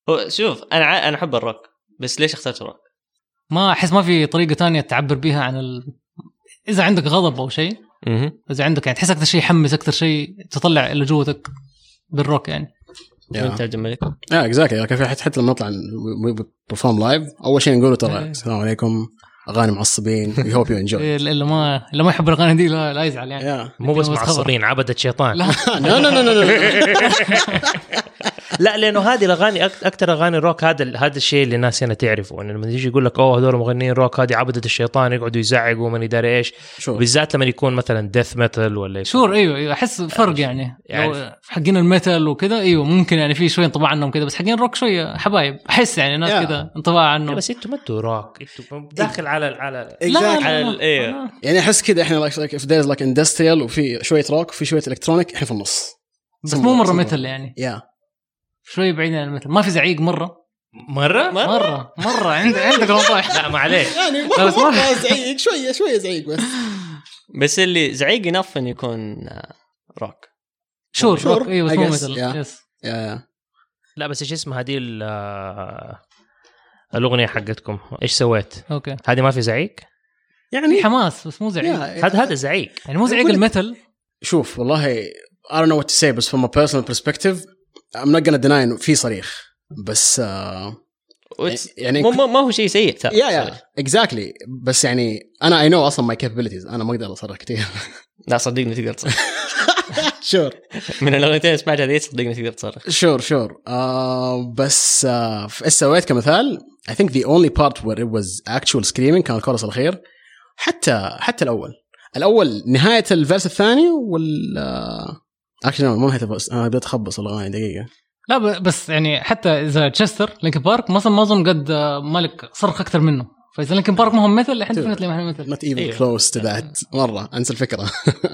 شوف انا احب الروك، بس ليش اخترت الروك؟ ما احس ما في طريقه تانية تعبر بيها عن اذا عندك غضب او شيء، اذا عندك يعني تحس اكثر شيء يحمس، اكثر شيء تطلع اللي جوتك بالروك يعني. انت جمالك اكزاكتلي. كان في حتى لما نطلع برفورم لايف اول شيء نقوله ترى السلام عليكم، اغاني معصبين، we hope you enjoy. اللي ما يحب الاغاني دي لا يزعل يعني. مو بس معصبين، عبدة شيطان. لا لا لانه هذه الاغاني اكثر اغاني روك، هذا الشيء اللي الناس هنا تعرفه، انه لما يجي يقول لك هذول مغنيين روك هذه عبدة الشيطان، يقعدوا يزعقوا وما يدري ايش، بالذات لما يكون مثلا ديث ميتال ولا شور. ايوه احس فرق يعني حقين الميتال وكذا. ايوه ممكن يعني في شويه انطباع عنهم كذا، بس حقين روك شويه حبايب، احس يعني ناس كذا انطباع عنهم. بس انتم متوا روك، انتم داخل على لا. يعني احس كذا احنا like if there's like industrial وفي شويه روك وفي شويه الكترونيك، احنا في النص، بس مو مره ميتال يعني. شوي بعيد عن المثل، ما في زعيق مرة عندك نصائح. لا ما عليه يعني ما زعيق، شوية زعيق بس اللي زعيق ينف ان يكون روك. شور ايوه اسمه مثل يس. لا بس ايش اسمها هذه الأغنية حقتكم، ايش سويت؟ اوكي هذه ما في زعيق يعني، حماس بس مو زعيق. هذا زعيق يعني مو زعيق المثل. شوف والله I don't know what to say، بس from a personal perspective I'm not gonna deny إنه في صريخ، بس يعني ما هو شيء سيء. exactly. بس يعني أنا I know أصلا my capabilities، أنا ما أقدر أصرخ كتير. لا صدقني تقدر تصرخ. شور من الأغنيتين سمعتها ذي صدقني تقدر تصرخ. شور. بس في السويت كمثال I think the only part where it was actual screaming كان الكورس الأخير. حتى الأول نهاية الفيرس الثاني مو نهاية الفيرس، أنا بدأت أخبص الأغاني دقيقة. لا بس يعني حتى إذا تشستر لينكن بارك ما أظن قد مالك صرخ أكتر منه، فإذا لينكن بارك ما هم مثل إحنا فهمت ليه ما إحنا مثل. not even close to that. مرة أنسى الفكرة.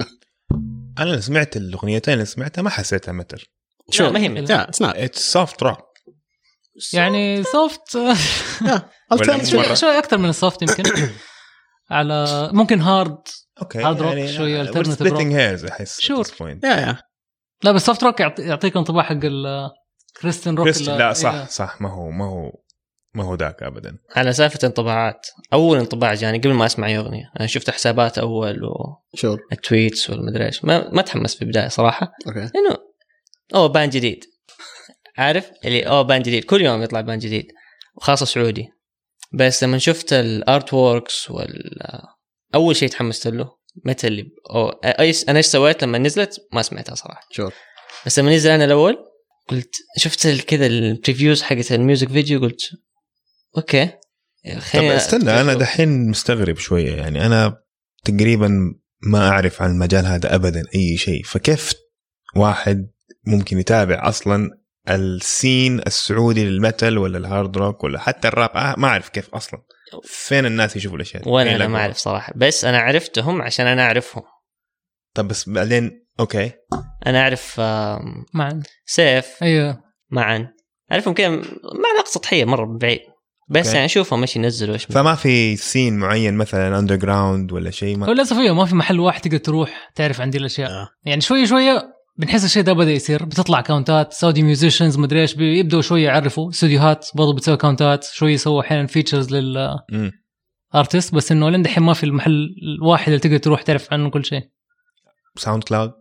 أنا سمعت الأغنيتين اللي سمعتها ما حسيتها مثل. شو ما هي مثل. It's soft rock. يعني soft. شوي أكتر من السوفت يمكن. على ممكن هارد. هارد روك شوية alternative rock. splitting hairs أحس. Sure. لا بس soft rock يعطيك انطباع حق الكريستيان روك. لا صح ما هو ذاك أبدا. على سالفة انطباعات، أول انطباع جاني قبل ما أسمع أغنية، أنا شفت حسابات أول التويتس والمدري إيش، ما تحمس في البداية صراحة. إنه بان جديد، عارف اللي بان جديد كل يوم يطلع بان جديد وخاصة سعودي. بس لما شفت الارت ووركس أول شيء تحمست له متى اللي أنا إيش سويت لما نزلت ما سمعتها صراحة. بس لما نزل أنا الأول قلت شفت كذا البريفيوز حقت الميوزك فيديو قلت اوكي طب استنى انا دحين مستغرب شويه، يعني انا تقريبا ما اعرف عن المجال هذا ابدا اي شيء، فكيف واحد ممكن يتابع اصلا السين السعودي للميتال ولا الهارد روك ولا حتى الراب؟ ما اعرف كيف اصلا فين الناس يشوفوا الاشياء. وانا أنا ما اعرف صراحه، بس انا عرفتهم عشان انا اعرفهم. طب بس بعدين اوكي انا اعرف معا سيف ايوه معا اعرفهم كذا معلقه سطحيه مره من بعيد، بس يعني اشوفهم ماشي ينزلوا ايش. فما في سين معين مثلا اندر جراوند ولا شيء؟ ما للاسف ما في محل واحد تقدر تروح تعرف عندي الاشياء. يعني شويه بنحس الشيء ده بدا يصير، بتطلع كاونتات سعودي ميوزيشنز مدري ايش، بيبداوا شويه يعرفوا استوديوهات برضو بتسوي كاونتات، شويه يسووا احيانا فيتشرز لل ارتست، بس انه لين دحين ما في المحل الواحد اللي تقدر تروح تعرف عنه كل شيء. ساوند كلاود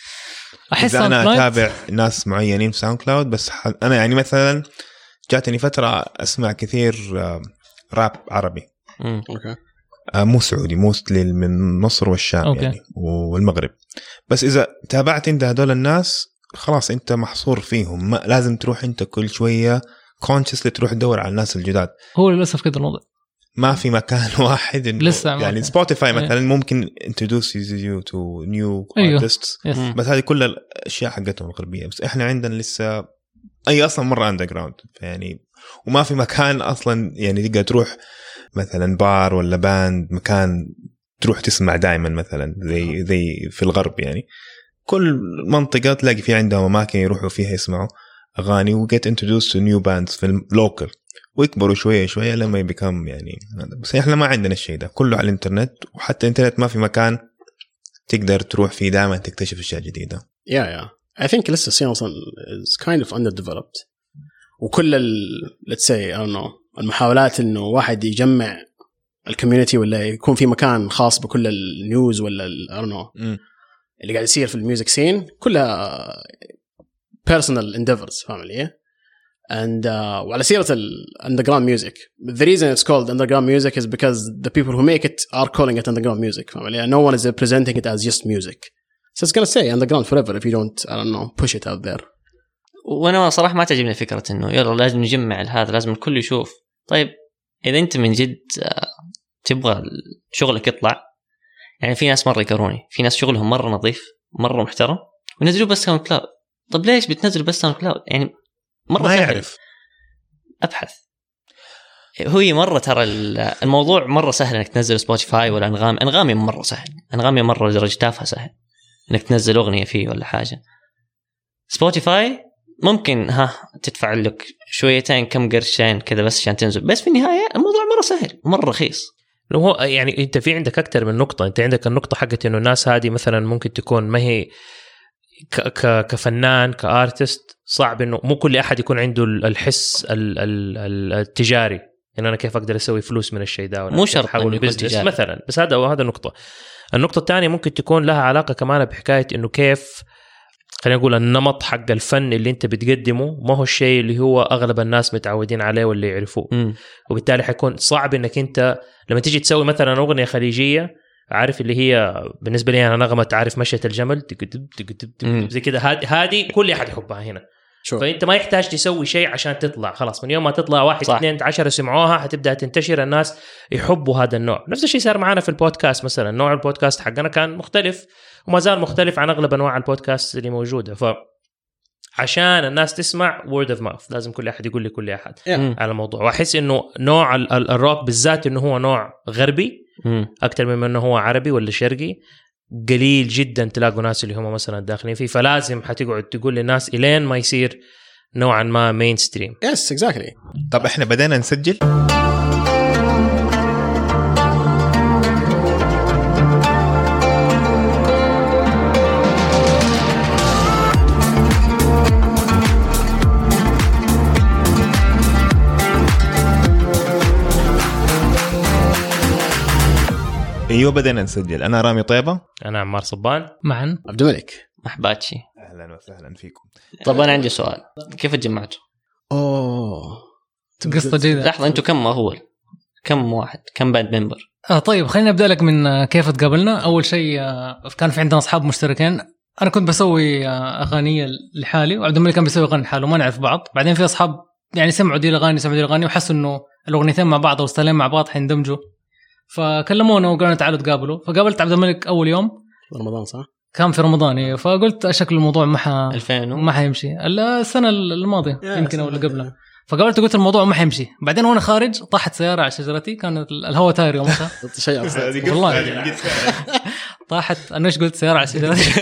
احس انا اتابع ناس معينين في ساوند كلاود، بس انا يعني مثلا جاتني فتره اسمع كثير راب عربي اوكي مو سعودي، موستلي من مصر والشام أوكي. يعني والمغرب. بس اذا تابعت انت هذول الناس خلاص انت محصور فيهم، ما لازم تروح انت كل شويه كونشسلي تروح تدور على الناس الجداد. هو للاسف كده الوضع، ما في مكان واحد لسه يعني سبوتيفاي مثلا ممكن introduce you to new artists بس هذه كل الاشياء حقتهم الغربيه، بس احنا عندنا لسه اي اصلا مره اندر جراوند يعني، وما في مكان اصلا يعني تقدر تروح مثلا بار ولا باند مكان تروح تسمع دائما مثلا زي في الغرب. يعني كل منطقه تلاقي في عندهم اماكن يروحوا فيها يسمعوا اغاني وget introduced to new bands في اللوكل، ويكبروا شويه شويه لما يبكم يعني. بس احنا ما عندنا الشيء ده، كله على الانترنت، وحتى الانترنت ما في مكان تقدر تروح فيه دائما تكتشف اشياء جديده. I think لسه الصين اصلا is kind of underdeveloped، وكل let's say I don't know المحاولات انه واحد يجمع الكوميونتي ولا يكون في مكان خاص بكل النيوز ولا I don't know اللي قاعد يصير في الميوزك سين كلها personal endeavors فاهم علي؟ and وعلى سيرة underground music the reason it's called underground music is because the people who make it are calling it underground music فاهم علي؟ no one is presenting it as just music so it's gonna stay underground forever if you don't I don't know push it out there. وانا صراحة ما تعجبني فكرة انه يلا لازم نجمع هذا لازم الكل يشوف. طيب اذا انت من جد تبغى شغلك يطلع يعني في ناس مرة يكروني في ناس شغلهم مرة نظيف مرة محترم ونزلوا بس ساوند كلاود. طب ليش بتنزل بس ساوند كلاود يعني مرة ما يعرف أبحث. هو مرة ترى الموضوع مرة سهل إنك تنزل سبوتيفاي ولا أنغامي مرة سهل. أنغامي مرة درجة تافهة سهل إنك تنزل أغنية فيه ولا حاجة. سبوتيفاي ممكن تدفع لك شويتين كم قرشين كذا بس عشان تنزل بس في النهاية الموضوع مرة سهل مرة رخيص. هو يعني أنت في عندك أكتر من نقطة. أنت عندك النقطة حقت إنه الناس هذه مثلا ممكن تكون ما هي كفنان كارتست صعب انه مو كل احد يكون عنده الحس التجاري ان انا كيف اقدر اسوي فلوس من الشيء ده مو شرط احول بزنس مثلا. بس هذا النقطه. النقطه الثانيه ممكن تكون لها علاقه كمان بحكايه انه كيف خلينا نقول النمط حق الفن اللي انت بتقدمه ما هو الشيء اللي هو اغلب الناس متعودين عليه واللي يعرفوه وبالتالي حيكون صعب انك انت لما تيجي تسوي مثلا اغنيه خليجيه عارف اللي هي بالنسبه لي انا نغمه عارف مشيه الجمل زي كده هذه كل احد يحبها هنا. فانت ما يحتاج تسوي شيء عشان تطلع خلاص من يوم ما تطلع 1 2 10 سمعوها حتبدا تنتشر الناس يحبوا هذا النوع. نفس الشيء صار معنا في البودكاست مثلا. نوع البودكاست حقنا كان مختلف وما زال مختلف عن اغلب انواع البودكاست اللي موجوده. عشان الناس تسمع word of mouth لازم كل احد يقول لكل احد على الموضوع. واحس انه نوع الروك بالذات انه هو نوع غربي اكثر مما انه هو عربي ولا شرقي. قليل جدا تلاقوا ناس اللي هم مثلا داخلين فيه فلازم حتقعد تقول للناس الين ما يصير نوعا ما مين ستريم. يس اكزاكتلي. طب احنا بدينا نسجل ايوه بدينا نسجل. انا رامي طيبه. انا عمار صبان. معا عبد الملك محباتشي. اهلا وسهلا فيكم. طب انا عندي سؤال كيف تجمعتوا؟ قصه جيده. لحظه انتوا كم واحد كم باند ممبر؟ طيب خلينا نبدا لك من كيف تقابلنا. اول شيء كان في عندنا اصحاب مشتركين. انا كنت بسوي اغاني لحالي وعبد الملك كان بيسوي اغاني لحاله وما نعرف بعض. بعدين في اصحاب يعني سمعوا دي الاغاني وحسوا انه الاغنيتين مع بعض او الستايلين مع بعض حيندمجوا فكلمونا وقالوا تعالوا تقابلوا. فقابلت عبد الملك اول يوم رمضان صح؟ كان في رمضان إيه. فقلت شكل الموضوع ما حيمشي السنه الماضيه يمكن او اللي قبلها. فقابلت قلت الموضوع ما حيمشي. بعدين وانا خارج طاحت سياره على شجرتي كانت الهواء طاير يومها والله طاحت. انا ايش قلت سياره على شجرتي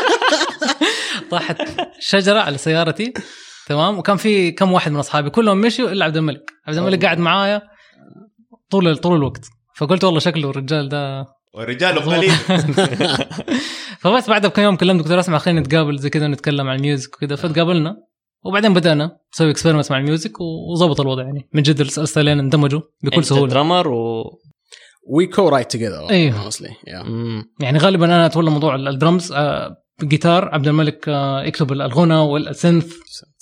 طاحت شجره على سيارتي تمام. وكان في كم واحد من اصحابي كلهم مشوا الا عبد الملك. عبد الملك قاعد معايا طول الوقت. فقلت والله شكله الرجال ده والرجال قليل فبس بعد بكم يوم كلمت دكتور اسمع خلينا نتقابل زي كذا نتكلم عن الميوزك وكذا. فتقابلنا وبعدين بدأنا نسوي اكسبيرمنت مع الميوزك وظبط الوضع يعني من جد الستايلين اندمجوا بكل سهوله. درامر we co-write together أيوه. يعني غالبا انا اتولى موضوع الدرمز جيتار عبد الملك يكتب الغنى والسينث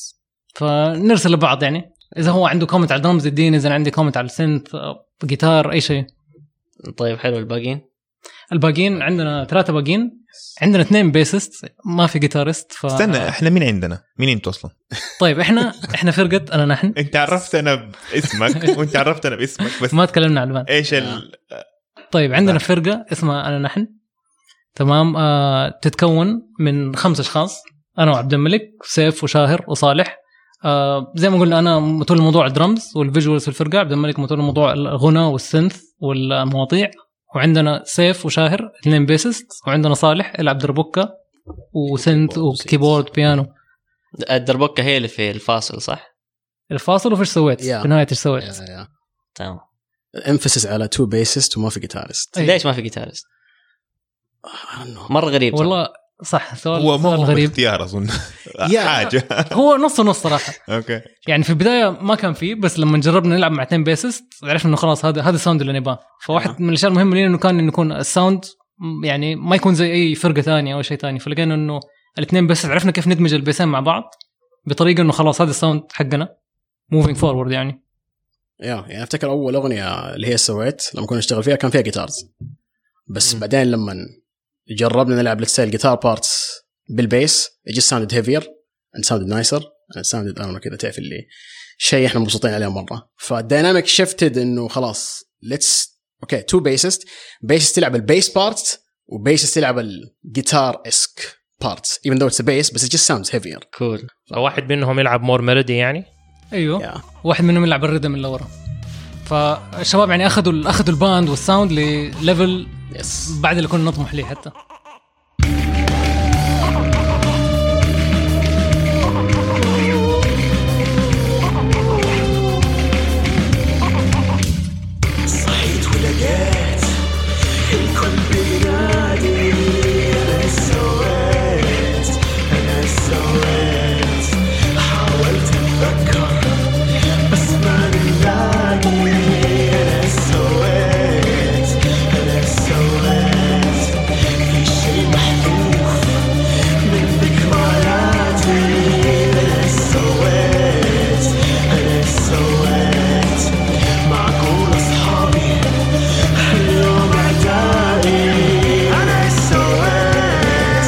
فنرسل لبعض. يعني اذا هو عنده كومنت على الدرمز يديني اذا عندي كومنت على السينث جيتار اي شيء. طيب حلو. الباقيين عندنا 3 باقيين. عندنا 2 بيسست ما في جيتارست. استنى احنا مين عندنا؟ مين انت اصلا؟ طيب احنا فرقه انا نحن. انت عرفت انا باسمك وانت عرفت انا باسمك بس ما تكلمنا عن الباند. ايش طيب عندنا فرقه اسمها انا نحن تمام. تتكون من 5 اشخاص. انا وعبد الملك سيف وشاهر وصالح. زي ما قلنا انا متولى موضوع الدرمز والفيجوالز في الفرقه. عبد الملك متولى موضوع الغنى والسينث والمواضيع. وعندنا سيف وشاهر 2 بيسست. وعندنا صالح يلعب دربكه وسينث وكيبورد بيانو. الدربكه هي اللي في الفاصل صح؟ الفاصل وفيش سويت في نهايه ايش سويت؟ تمام. الامفاسيس على 2 بيسست وما في جيتارست. ليش ما في جيتارست؟ مره غريب والله صح سؤال هو مو غريب اختيار اظن حاجه هو نص نص صراحه. اوكي يعني في البدايه ما كان فيه، بس لما جربنا نلعب مع 2 بيسست عرفنا انه خلاص هذا الساوند اللي نباه. فواحد من الاشياء المهمه لنا انه كان انه يكون الساوند يعني ما يكون زي اي فرقه ثانيه او شيء ثاني. فلقينا انه الاثنين بس عرفنا كيف ندمج البيسين مع بعض بطريقه انه خلاص هذا الساوند حقنا موفينج فورورد. يعني يعني افتكر اول اغنيه اللي هي سويت لما كنا نشتغل فيها كان فيها جيتارز بس بعدين لما جربنا نلعب الستايل جيتار بارتس بالبيس it just sounded heavier and sounded nicer and sounded I don't know كذا تعرف اللي شيء احنا مبسوطين عليه مره. فالديناميك شفتد انه خلاص let's okay two bassist تلعب البيس بارت وبيسست تلعب الجيتار اسك بارتس even though it's a bass but it just sounds heavier. cool. واحد منهم يلعب مور ميلودي يعني ايوه واحد منهم يلعب الريدم اللي ورا. فالشباب يعني اخذوا الباند والساوند لليفل بعد اللي كنا نطمح ليه حتى. صحيت ولقيت الكل بينادي أنا سويت حاولت أتذكر بس ما نلاقي. أنا سويت في شيء محذوف من ذكرياتي. أنا سويت معقول أصحابي اليوم أعدائي. أنا سويت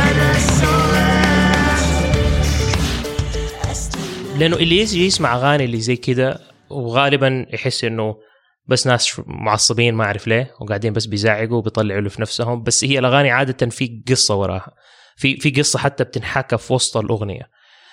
لأنه اللي يجي يسمع أغاني اللي زي كده وغالبا يحس إنه بس ناس معصبين ما أعرف ليه وقاعدين بس بيزعقوا وبيطلعوا له في نفسهم. بس هي الأغاني عادة في قصة وراها، في قصة حتى بتنحكى في وسط الأغنية.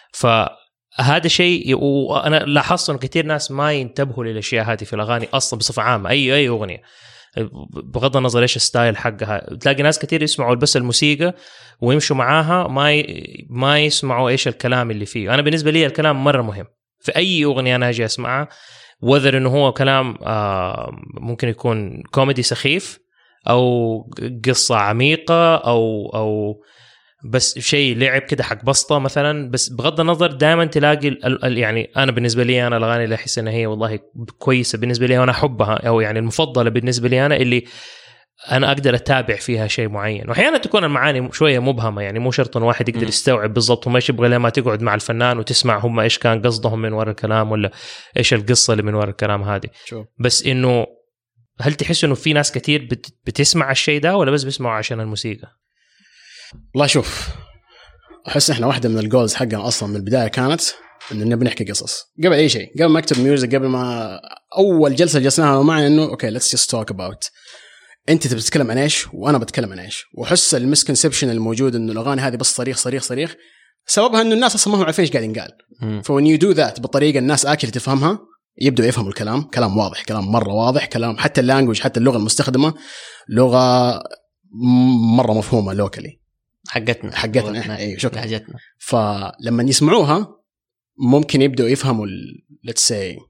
فهذا شيء وأنا لاحظت إنه كتير ناس ما ينتبهوا للأشياء هذه في الأغاني أصلا بصفة عامة. أي أغنية بغض النظر إيش الستايل حقها، تلاقي ناس كتير يسمعوا بس الموسيقى ويمشوا معاها ما يسمعوا إيش الكلام اللي فيه. أنا بالنسبة لي الكلام مرة مهم في أي أغنية أنا أجي أسمعها، وذر إنه هو كلام ممكن يكون كوميدي سخيف أو قصة عميقة أو بس شيء لعب كده حق بسطة مثلا. بس بغض النظر دائما تلاقي يعني أنا بالنسبة لي أنا الأغاني اللي أحس إنها هي والله كويسة بالنسبة لي وأنا أحبها أو يعني المفضلة بالنسبة لي أنا اللي أنا أقدر أتابع فيها شيء معين. وأحيانا تكون المعاني شوية مبهمة، يعني مو شرط إن واحد يقدر يستوعب بالضبط وما يبغى لما تقعد مع الفنان وتسمع هم إيش كان قصدهم من وراء الكلام ولا إيش القصة اللي من وراء الكلام هذه. بس إنه هل تحس إنه في ناس كتير بتسمع الشيء ده ولا بس بيسمعوا عشان الموسيقى؟ والله شوف، أحس إحنا واحدة من الجولز حقنا أصلا من البداية كانت إنه نبي نحكي قصص قبل أي شيء، قبل ما أكتب ميوزك، قبل ما أول جلسة جلسناها معنا إنه أوكي let's just talk about أنت بتتكلم عن إيش وأنا بتكلم عن إيش. وحس المسكونسبشن الموجود إنه الأغاني هذه بس صريخ سببها إنه الناس أصلا ما هم عارفين إيش قاعد ينقال. فوين you do that بالطريقة الناس أكيد تفهمها، يبدأوا يفهموا الكلام، كلام واضح، كلام مرة واضح، كلام حتى اللانجوج حتى اللغة المستخدمة لغة مرة مفهومة لوكالي حقتنا احنا. ايوه شكرا حاجتنا. فلما يسمعوها ممكن يبدأوا يفهموا let's say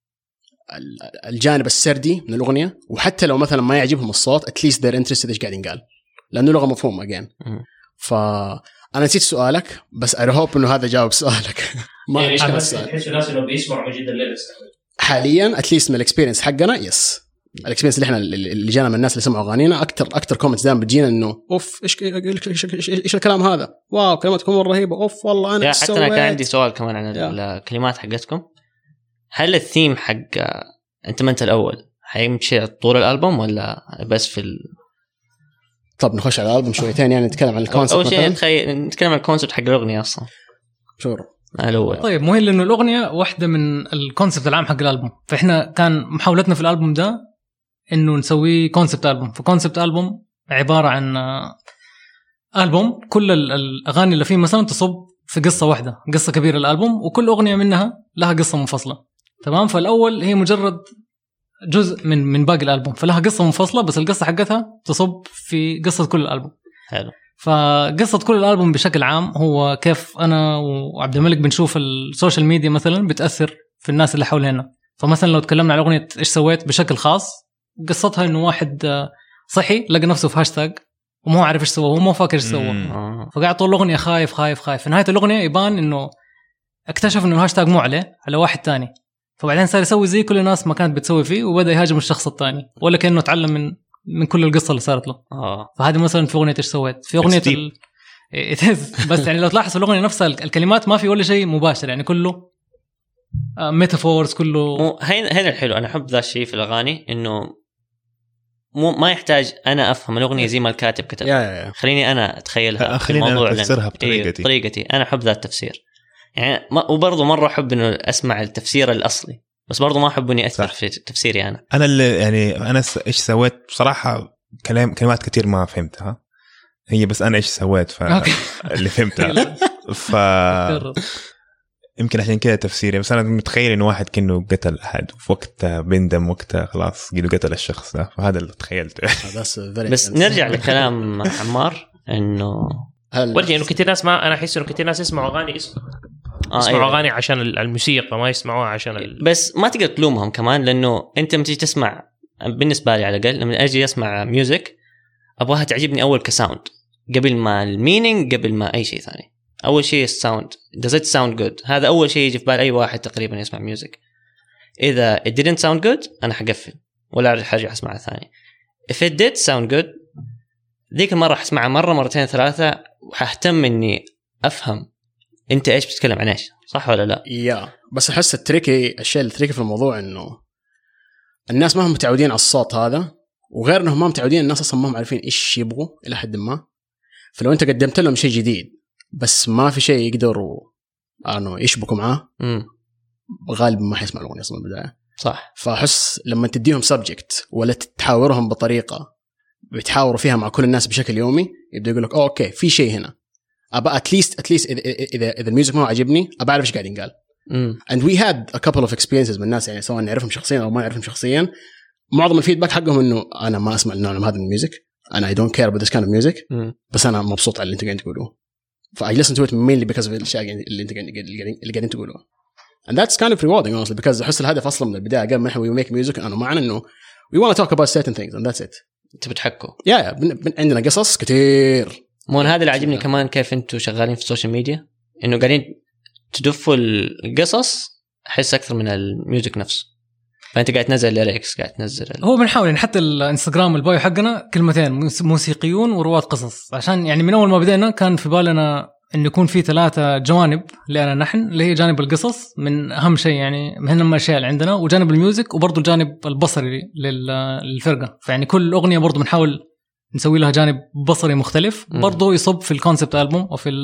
الجانب السردي من الأغنية، وحتى لو مثلا ما يعجبهم الصوت at least they're interested ايش قاعد ينقال لأنه لغة مفهومة again. فأنا نسيت سؤالك بس I hope إنه هذا جاوب سؤالك. ما يعني بس تحس الناس إنه بيسمعوا جدا الليركس حاليا at least من الإكسبيرينس حقنا. يس الاكسبيرينس اللي احنا اللي جانا من الناس اللي سمعوا اغانينا اكثر كومنتس دائما بتجينا انه اوف ايش الكلام هذا، واو كلماتكم مره رهيبه، اوف والله انا حتى انا كان عندي سؤال كمان عن الكلمات حقتكم. هل الثيم حق انت ما انت الاول حيمشي طول الالبوم ولا بس في طب نخش على الالبوم شويتين يعني نتكلم عن الكونسبت. اول شيء نتكلم عن الكونسبت حق الاغنيه اصلا شور الأول. طيب مهم لأنه الأغنية واحدة من الكونسبت العام حق الألبوم، فإحنا كان محاولتنا في الألبوم ده إنه نسوي كونسبت ألبوم. فكونسبت ألبوم عبارة عن ألبوم كل الأغاني اللي فيه مثلا تصب في قصة واحدة، قصة كبيرة الألبوم، وكل أغنية منها لها قصة منفصلة. تمام. فالأول هي مجرد جزء من باقي الألبوم، فلها قصة منفصلة بس القصة حقتها تصب في قصة كل الألبوم. حلو. فقصة كل الألبوم بشكل عام هو كيف أنا وعبد الملك بنشوف السوشيال ميديا مثلا بتأثر في الناس اللي حولنا. فمثلا لو تكلمنا عن أغنية إيش سويت بشكل خاص، قصتها إنه واحد صحي لقى نفسه في هاشتاج وما عارف ايش سوى، هو ما فاكر ايش سوى. فقاعد طول الاغنيه خايف خايف خايف. في نهايه الاغنيه يبان انه اكتشف انه الهاشتاج مو على واحد تاني، فبعدين صار يسوي زي كل الناس ما كانت بتسوي فيه وبدا يهاجم الشخص الثاني، ولا كانه تعلم من كل القصه اللي صارت له. فهذه مثلا في اغنيه ايش سويت في اغنيه بس يعني لو تلاحظوا الاغنيه نفسها الكلمات ما في ولا شيء مباشر، يعني كله ميتافورز كله. هنا الحلو، انا احب ذا الشيء في الاغاني انه ما يحتاج انا افهم الاغنيه زي ما الكاتب كتب. خليني انا اتخيلها، خليني انا افسرها بطريقتي انا احب ذا التفسير يعني. وبرضه مره احب انه اسمع التفسير الاصلي، بس برضه ما احب اني اثر في تفسيري انا اللي يعني انا ايش سويت بصراحه. كلمات كتير ما فهمتها هي، بس انا ايش سويت اللي فهمتها يمكن عشان كده تفسيري. بس انا متخيل انه واحد كأنه قتل احد وفي وقتها بندم، وقتها خلاص قيلوا قتل الشخص ده، فهذا اللي تخيلته. بس نرجع لكلام عمار انه ولكن انه كثير ناس انا احس انه كثير ناس يسمعوا اغاني يسمعوا اغاني عشان الموسيقى، ما يسمعوها عشان بس ما تقدر تلومهم كمان، لانه انت لما تيجي تسمع، بالنسبه لي على الاقل لما اجي اسمع ميوزك ابغاها تعجبني اول كساوند قبل ما المينينج، قبل ما اي شيء ثاني. اول شيء الساوند، does it sound good؟ هذا اول شيء يجي في بال اي واحد تقريبا يسمع ميوزك. اذا it didn't sound good انا حقفل ولا حرجع اسمعها ثاني. if it did sound good ذيك المره حسمعها مره مرتين ثلاثه، وحهتم اني افهم انت ايش بتتكلم عن ايش، صح ولا لا؟ بس احس الشيء التريكي في الموضوع انه الناس ما هم متعودين على الصوت هذا، وغير انهم ما متعودين، الناس اصلا ما هم عارفين ايش يبغوا الى حد ما. فلو انت قدمت لهم شيء جديد بس ما في شيء يقدروا يشبكوا معاه، غالبا ما حيسمعوا الاغنيه اصلا من البدايه. صح. فاحس لما تديهم سبجكت ولا تحاورهم بطريقه بتحاوروا فيها مع كل الناس بشكل يومي، يبدا يقول لك اوكي في شيء هنا، ابى اتليست اذا الميوزك ما عجبني ابى اعرف ايش قاعد ينقال. and we had a couple of experiences من الناس، يعني سواء نعرفهم شخصيا او ما نعرفهم شخصيا، معظم الفيدباك حقهم انه انا ما اسمع النوع هذا من الميوزك، انا I don't care about this kind of music، بس انا مبسوط على اللي انت قاعد تقوله، I listen to it mainly because of الاشياء اللي انت قاعدين تقولوها. and that's kind of rewarding honestly because احس الهدف اصلا من البدايه قبل ما we make music انه معنا انه we want to talk about certain things and that's it. انت بتحكوا عندنا قصص كتير. مو هذا اللي عجبني كمان، كيف انتم شغالين في السوشيال ميديا انه قاعدين تدفوا القصص احس اكثر من الميوزك نفسه. فانت قاعد تنزل ليركس، قاعد تنزل هو بنحاول يعني حتى الانستغرام البايو حقنا كلمتين موسيقيون ورواد قصص، عشان يعني من اول ما بدينا كان في بالنا انه يكون في 3 جوانب لنا نحن، اللي هي جانب القصص من اهم شيء يعني من اهم الاشياء اللي عندنا، وجانب الميوزك، وبرضه الجانب البصري للفرقه. فيعني كل اغنيه برضه بنحاول نسوي لها جانب بصري مختلف برضه يصب في الكونسبت ألبوم او في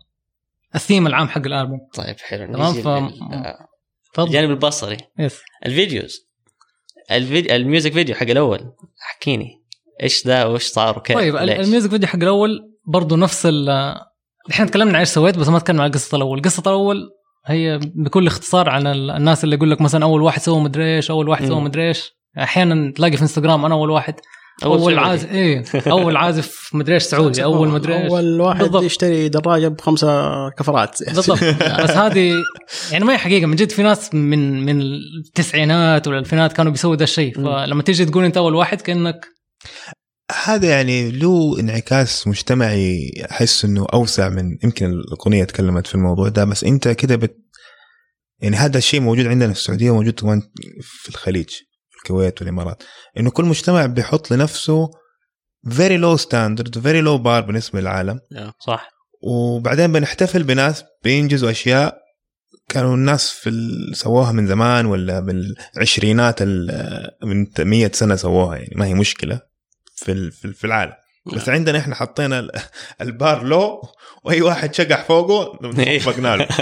الثيم العام حق الألبوم. طيب حلو. تمام. الجانب البصري الفيديوز، الميوزك فيديو حق الأول حكيني إيش ذا وإيش صار وكيف. طيب الميوزك فيديو حق الأول برضو نفس الحين تكلمنا عن إيش سويت، بس ما تكلمنا عن قصة الأول. قصة الأول هي بكل اختصار عن الناس اللي يقول لك مثلا أول واحد سوى مدري إيش، أول واحد سوى مدري إيش. أحيانا تلاقي في انستغرام أنا أول واحد، أول عازف أول عازف مدري إيش سعودي، أول مدري إيش، أول واحد بالضبط. يشتري دراجة ب5 كفرات بالضبط. بس هذه يعني ما هي حقيقة من جد. في ناس من التسعينات ولا الألفينات كانوا بيسووا ده الشيء، فلما تيجي تقول أنت أول واحد كأنك هذا يعني له انعكاس مجتمعي. أحس إنه أوسع من يمكن الأغنية تكلمت في الموضوع ده، بس أنت كده يعني هذا الشيء موجود عندنا في السعودية، موجود كمان في الخليج، الكويت والإمارات، إنه كل مجتمع بيحط لنفسه very low standard very low bar بالنسبة للعالم. صح. وبعدين بنحتفل بناس بينجزوا أشياء كانوا الناس سووها من زمان، ولا من العشرينات من 100 سنة سووها، يعني ما هي مشكلة في العالم. بس عندنا إحنا حطينا البار لو، وأي واحد شقح فوقه فقنا له.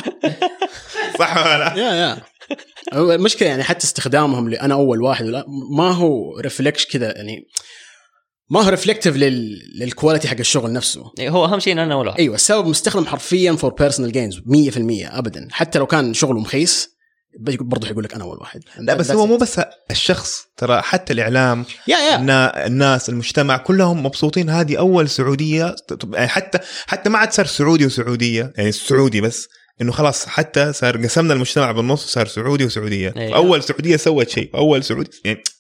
صح ولا لا؟ المشكلة يعني حتى استخدامهم لأنا أول واحد ولا ما هو ريفلكش كذا، يعني ما هو ريفلكتيف للكواليتي حق الشغل نفسه. هو أهم شيء إن أنا أول واحد. أيوة، السبب مستخدم حرفيا for personal gains 100% أبدا. حتى لو كان شغله مخيس برضه يقول لك أنا أول واحد. لا بس هو مو بس الشخص، ترى حتى الإعلام الناس المجتمع كلهم مبسوطين. هذه أول سعودية، حتى ما عاد صار سعودي وسعودية، يعني السعودي بس، إنه خلاص حتى صار قسمنا المجتمع بالنص، صار سعودي وسعودية. أول سعودية سوت شيء، أول سعودي يعني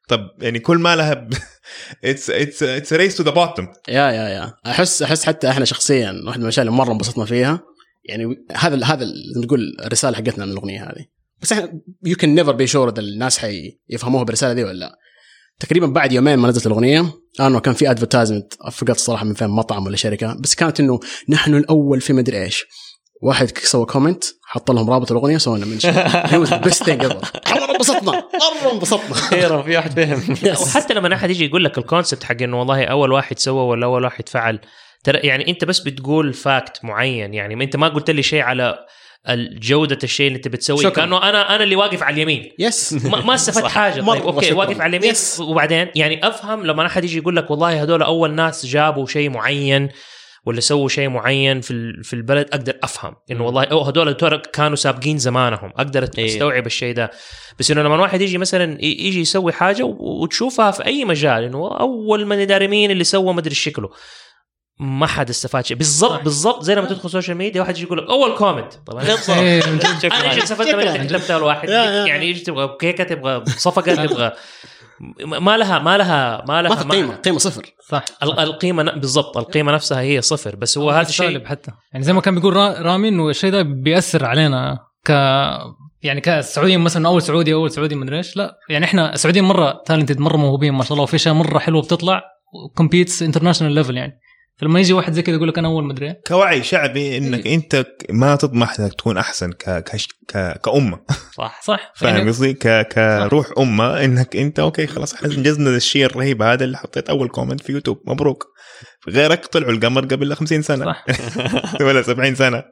طب يعني كل ما لها it's a race to the bottom. يا احس حتى احنا شخصيا واحد من الاشياء اللي مره انبسطنا فيها يعني هذا نقول الرساله حقتنا من الاغنيه هذه. بس احنا you can never be sure الناس حيفهموها بالرساله دي ولا لا. تقريبا بعد يومين ما نزلت الاغنيه انا كان في ادفرتايزمنت فقط صراحه من فين مطعم ولا شركه، بس كانت انه نحن الاول في مدري ايش. واحد سوى كومنت حط لهم رابط الاغنيه سوينا منشن بس ثينك مره انبسطنا خير في واحد فهم. وحتى لما احد يجي يقول لك الكونسبت حق انه والله اول واحد سوى ولا اول واحد فعل، ترى يعني انت بس بتقول فاكت معين، يعني انت ما قلت لي شيء على الجودة الشيء اللي انت بتسويه، كانه انا اللي واقف على اليمين. ما استفدت حاجه. طيب اوكي واقف على اليمين وبعدين يعني افهم لما احد يجي يقول لك والله هذول اول ناس جابوا شيء معين ولا سووا شيء معين في البلد، اقدر افهم انه والله هذول كانوا سابقين زمانهم، اقدر استوعب الشيء ده. بس انه لما واحد يجي مثلا يجي يسوي حاجه وتشوفها في اي مجال انه اول من الاداري مين اللي سوى ما ادري شكله، ما حد استفاد شيء. بالضبط زي لما تدخل السوشيال ميديا واحد يجي يقول لك اول كومنت، طبعا انا ايش استفدت من اللي كتبته الواحد يعني ايش تبغى كيكه، تبغى صفقه، تبغى ما لها قيمه صفر. صح القيمه بالضبط، القيمه نفسها هي صفر. بس هو هذا الشيء حتى يعني زي ما كان بيقول رامي انه الشيء ده بيأثر علينا يعني كسعوديين مثلا، اول سعودي مدري ايش. لا يعني احنا السعوديين مره تالنتد، مره موهوبين ما شاء الله، وفي اشياء مره حلوه بتطلع كومبيتس انترناشونال ليفل يعني. فلما يجي واحد زي كذا يقول لك انا اول مدري كوعي شعبي انك انت ما تطمح انك تكون احسن كأمة. صح فاهم قصدي؟ كروح امه انك انت اوكي خلاص احنا انجزنا الشيء الرهيب هذا اللي حطيت اول كومنت في يوتيوب، مبروك. غيرك طلعوا القمر قبل 50 سنه ولا 70 سنه.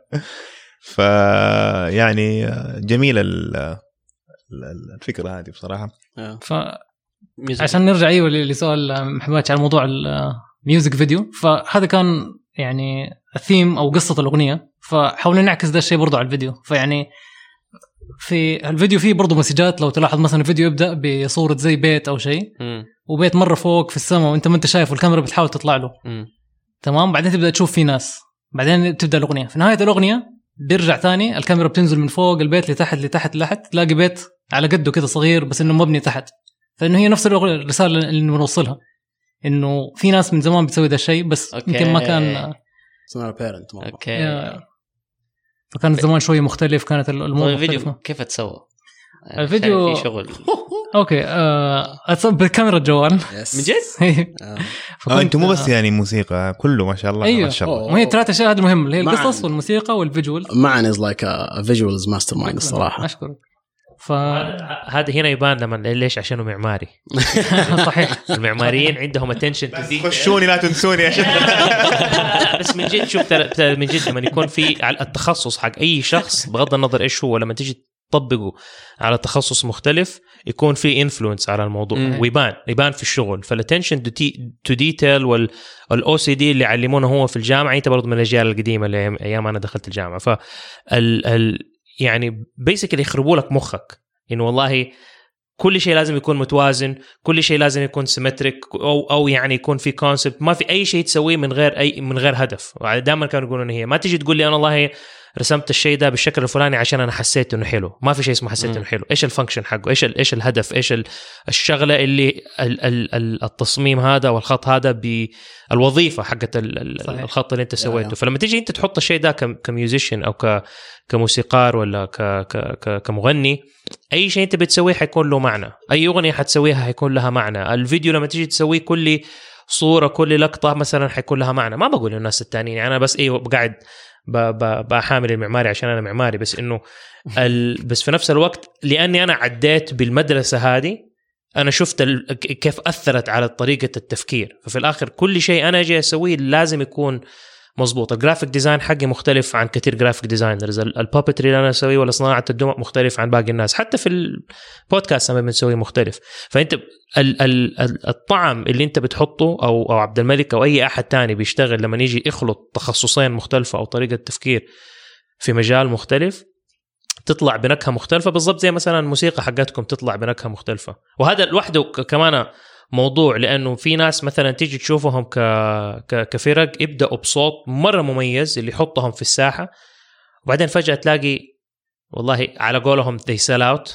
فيعني جميله الفكره هذه بصراحه. عشان نرجع لسؤال محمد على موضوع ميوزك فيديو، فهذا كان يعني الثيم او قصه الاغنيه، فحاولنا نعكس ده الشيء برضو على الفيديو. فيعني في الفيديو فيه برضو مسجات، لو تلاحظ مثلا الفيديو يبدا بصوره زي بيت او شيء، وبيت مره فوق في السماء وانت ما انت شايف، والكاميرا بتحاول تطلع له تمام. بعدين تبدا تشوف في ناس، بعدين تبدا الاغنيه. في نهايه الاغنيه بيرجع ثاني الكاميرا بتنزل من فوق البيت لتحت تلاقي بيت على قده كده صغير بس انه مبني تحت. فانه هي نفس الرساله اللي بنوصلها، انه في ناس من زمان بتسوي ده الشيء بس يمكن ما كان سمار بيرنت. فكان زمان شويه مختلف، كانت الموضوع الفيديو كيف تسوى الفيديو في شغل اوكي اتصور بالكاميرا الجوال من جد. انتم مو بس يعني موسيقى كله ما شاء الله. أيوه. ما شاء الله. وهي ثلاث اشياء هذه مهمه اللي هي القصص والموسيقى والفيجوال. معنا از لايك فيجوالز ماستر مايند الصراحه. اشكرك. هذا هنا يبان لما ليش عشانه معماري. صحيح المعماريين عندهم اتنشن تو ديتيل. خشوني لا تنسوني عشان بس من جد شوف ترى من جد لما يكون في على التخصص حق اي شخص بغض النظر ايش هو، لما تيجي تطبقه على تخصص مختلف يكون في انفلونس على الموضوع ويبان في الشغل. فالاتنشن تو ديتيل والاو سي دي اللي علمونا هو في الجامعه، انت برضه من الاجيال القديمه اللي ايام انا دخلت الجامعه. ف يعني بيسكلي يخربوا لك مخك انه والله كل شيء لازم يكون متوازن، كل شيء لازم يكون سيمتريك، او يعني يكون في كونسبت، ما في اي شيء تسويه من غير هدف. دائما كانوا يقولون هي ما تيجي تقول لي انا والله رسمت الشيء ده بالشكل الفلاني عشان انا حسيت انه حلو. ما في شيء اسمه حسيت انه حلو. ايش الفانكشن حقه، ايش الهدف، ايش الشغله اللي التصميم هذا والخط هذا بالوظيفه حقت الخط اللي انت سويته. فلما تيجي انت تحط الشيء ده كميوزيشن او كموسيقار ولا كمغني، اي شيء انت بتسويه حيكون له معنى، اي اغنيه حتسويها حيكون لها معنى. الفيديو لما تيجي تسويه كل صوره كل لقطه مثلا حيكون لها معنى. ما بقول للناس التانيين يعني انا بس قاعد بحامل المعماري عشان انا معماري، بس انه بس في نفس الوقت لاني انا عديت بالمدرسه هذه انا شفت كيف اثرت على طريقه التفكير. ففي الاخر كل شيء انا اجي اسويه لازم يكون مظبوط. الجرافيك ديزاين حقي مختلف عن كثير جرافيك ديزاينرز، البابتري اللي انا اسويه ولا صناعه الدمى مختلف عن باقي الناس، حتى في البودكاست لما بنسويه مختلف. فانت الطعم اللي انت بتحطه او عبد الملك او اي احد تاني بيشتغل لما يجي يخلط تخصصين مختلفه او طريقه تفكير في مجال مختلف تطلع بنكهه مختلفه، بالضبط زي مثلا الموسيقى حقتكم تطلع بنكهه مختلفه. وهذا لوحده كمان موضوع، لأنه في ناس مثلا تيجي تشوفهم كفرق يبدأوا بصوت مرة مميز اللي يحطهم في الساحة، وبعدين فجأة تلاقي والله على قولهم they sell out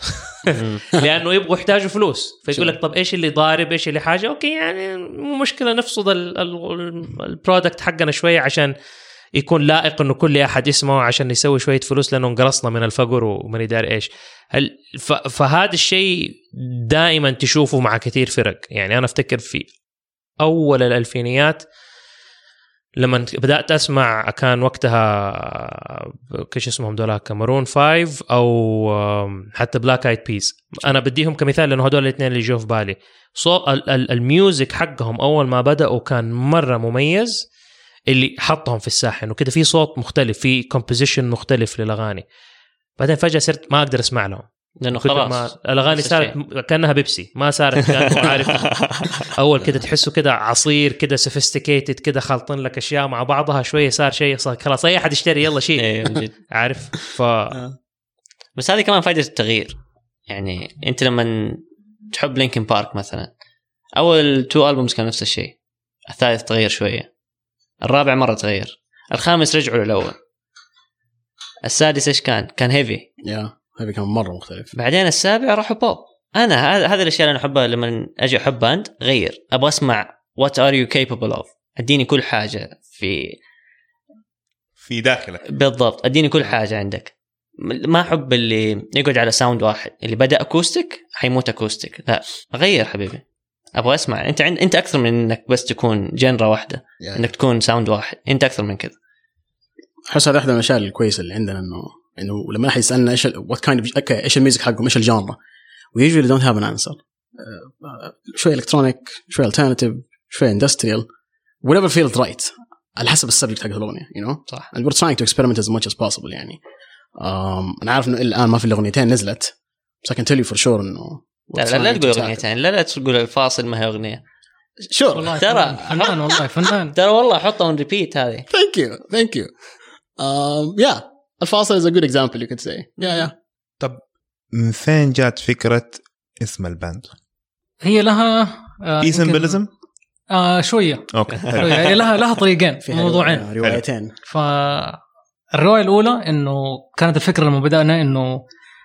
لانه يبغوا يحتاجوا فلوس. فيقول لك طب ايش اللي ضارب ايش اللي حاجه اوكي يعني مو مشكله نفصل البرودكت حقنا شويه عشان يكون لائق انه كل احد يسمعه عشان يسوي شويه فلوس لانه انقرصنا من الفقر ومن يدار ايش. فهذا الشيء دائما تشوفه مع كثير فرق. يعني انا افتكر في اول الالفينيات لما بدات اسمع كان وقتها كيش اسمهم دول كاميرون 5 او حتى بلاك ايد بيس. انا بديهم كمثال لانه هدول الاثنين اللي جو في بالي. صوت الميوزك حقهم اول ما بداوا كان مره مميز اللي حطهم في الساحه انه كده في صوت مختلف في كومبوزيشن مختلف للاغاني. بعدين فجاه صرت ما اقدر اسمع لهم لانه خلاص الاغاني صارت كانها بيبسي ما صارت عارف اول كده تحسه كده عصير كده سوفيستيكيتد كده خلطين لك اشياء مع بعضها شويه صار شيء خلاص اي احد يشتري يلا شيء عارف. بس هذه كمان فائده التغيير. يعني انت لما تحب لينكن بارك مثلا اول 2 ألبومز كان نفس الشيء. الثالث تغير شويه الرابع مره تغير الخامس رجعوا للاول السادس ايش كان هيفي هذا كان مرة مختلف. بعدين السابع راحوا بوب. أنا هذا الأشياء اللي أنا أحبها لما أجي أحب باند غير أبغى أسمع what are you capable of. أديني كل حاجة في داخلك بالضبط. أديني كل حاجة عندك. ما أحب اللي يقعد على ساوند واحد اللي بدأ أكوستيك حيموت أكوستيك. لا أغير حبيبي أبغى أسمع. أنت أكثر من إنك بس تكون جنرا واحدة يعني. إنك تكون ساوند واحد أنت أكثر من كذا. حس هذا أحد المشاكل الكويسة اللي عندنا إنه لما أحد يسألنا إيش what kind of إيش الميوزك حقهم إيش الجانرا we usually don't have an answer. شوي إلكترونيك شوي alternative شوي industrial whatever feels right على حسب السبجكت حق الأغنية you know صح. and we're trying to experiment as much as possible يعني. أنا عارف إنه الآن ما في الأغنيتين نزلت بس I can tell you for sure إنه لا تقول أغنيتين لا تقول الفاصل ما هي أغنية sure ترى فنان والله فنان ترى والله حطها on repeat هذه. thank you yeah الفاصل is a good example you could say yeah. طب من فين جات فكرة اسم الباند؟ هي لها في سيمبلزم شوية اوكي شوية. لها طريقين موضوعين روايتين. فالرواية الأولى إنه كانت الفكرة لما بدأنا إنه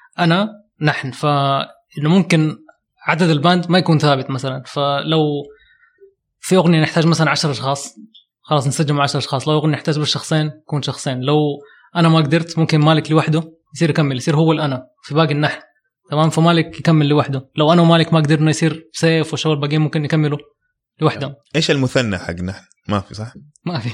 نحن فإنه ممكن عدد الباند ما يكون ثابت مثلا. فلو في أغنية نحتاج مثلا 10 أشخاص خلاص نسجل مع 10 أشخاص. لو أغنية نحتاج بس شخصين يكون شخصين. لو أنا ما قدرت ممكن مالك لوحده يصير يكمل يصير هو الأنا في باقي النحن تمام. فمالك يكمل لوحده. لو أنا ومالك ما قدرنا يصير سيف وشغل باقيين ممكن يكملوا لوحدهم. إيش المثنى حق نحن؟ ما في صح؟ ما في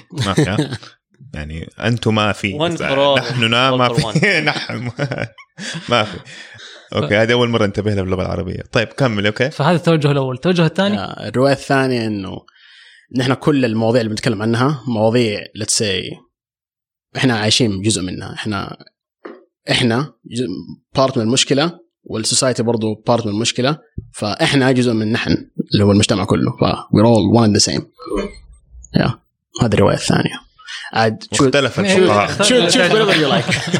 يعني أنتم ما في نحننا ما في نحن ما في. أوكي هذه أول مرة انتبه لها باللغة العربية. طيب كمل. أوكي فهذا التوجه الأول. التوجه الثاني الرواية الثانية إنه نحن كل المواضيع اللي بنتكلم عنها مواضيع let's say إحنا عايشين جزء منها. إحنا بارت من المشكلة والسوسايتي برضو بارت من المشكلة. فإحنا جزء من نحن اللي هو المجتمع كله. we're all one and the same. هذه الرواية الثانية عاد مختلفة شوف whatever you like.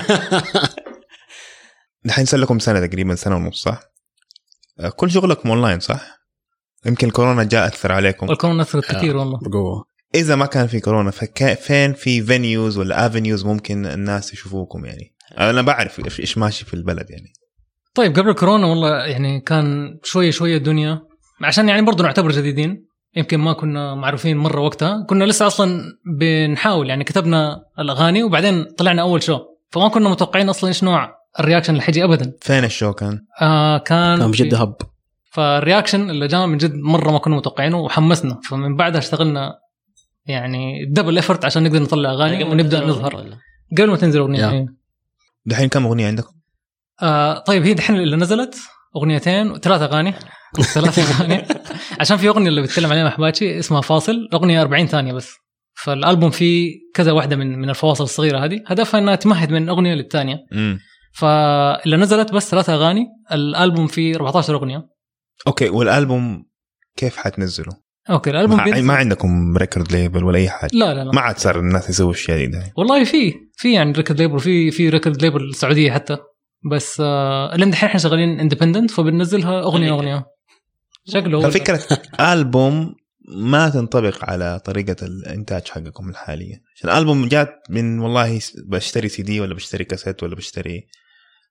نحن صار لكم سنة تقريبا سنة ونص صح؟ كل شغلكم أونلاين صح؟ يمكن الكورونا جاء أثر عليكم. الكورونا أثرت كثير والله بقوة. إذا ما كان في كورونا فين في فينيوز ولا أفينيوز ممكن الناس يشوفوكم يعني؟ أنا بعرف إيش ماشي في البلد يعني. طيب قبل الكورونا والله يعني كان شوية الدنيا عشان يعني برضو نعتبر جديدين يمكن ما كنا معروفين مرة وقتها. كنا لسه أصلا بنحاول يعني كتبنا الأغاني وبعدين طلعنا أول شو فما كنا متوقعين أصلا إيش نوع الرياكشن اللي حيجي أبدا. فين الشو كان؟ كان بجد هب. فالرياكشن اللي جاء من جد مرة ما كنا متوقعينه وحمسنا. فمن بعدها اشتغلنا يعني دبل إفرت عشان نقدر نطلع أغاني ونبدأ نظهر قبل ما تنزل أغنية. دحين كم أغنية عندكم؟ طيب هي دحين اللي نزلت 2 و3 أغاني 3 أغاني عشان في أغنية اللي بتكلم عليها محباتي اسمها فاصل أغنية 40 ثانية بس. فالألبوم فيه كذا واحدة من الفواصل الصغيرة هذه هدفها أنها تمهد من أغنية للثانية. فاللي نزلت بس 3 أغاني الألبوم فيه 14 أغنية. أوكي والألبوم كيف حتنزله؟ اوكي الالبوم ما عندكم ريكورد ليبل ولا اي حاجه؟ لا ما عاد صار الناس يسووا الشيء ده. والله في يعني ريكورد ليبل في ريكورد ليبل السعوديه حتى بس اللي احنا شغالين اندبندنت فبننزلها اغنيه شكله. فكره البوم ما تنطبق على طريقه الانتاج حقكم الحاليه عشان الالبوم جات من والله بشتري CD ولا بشتري كاسيت ولا بشتري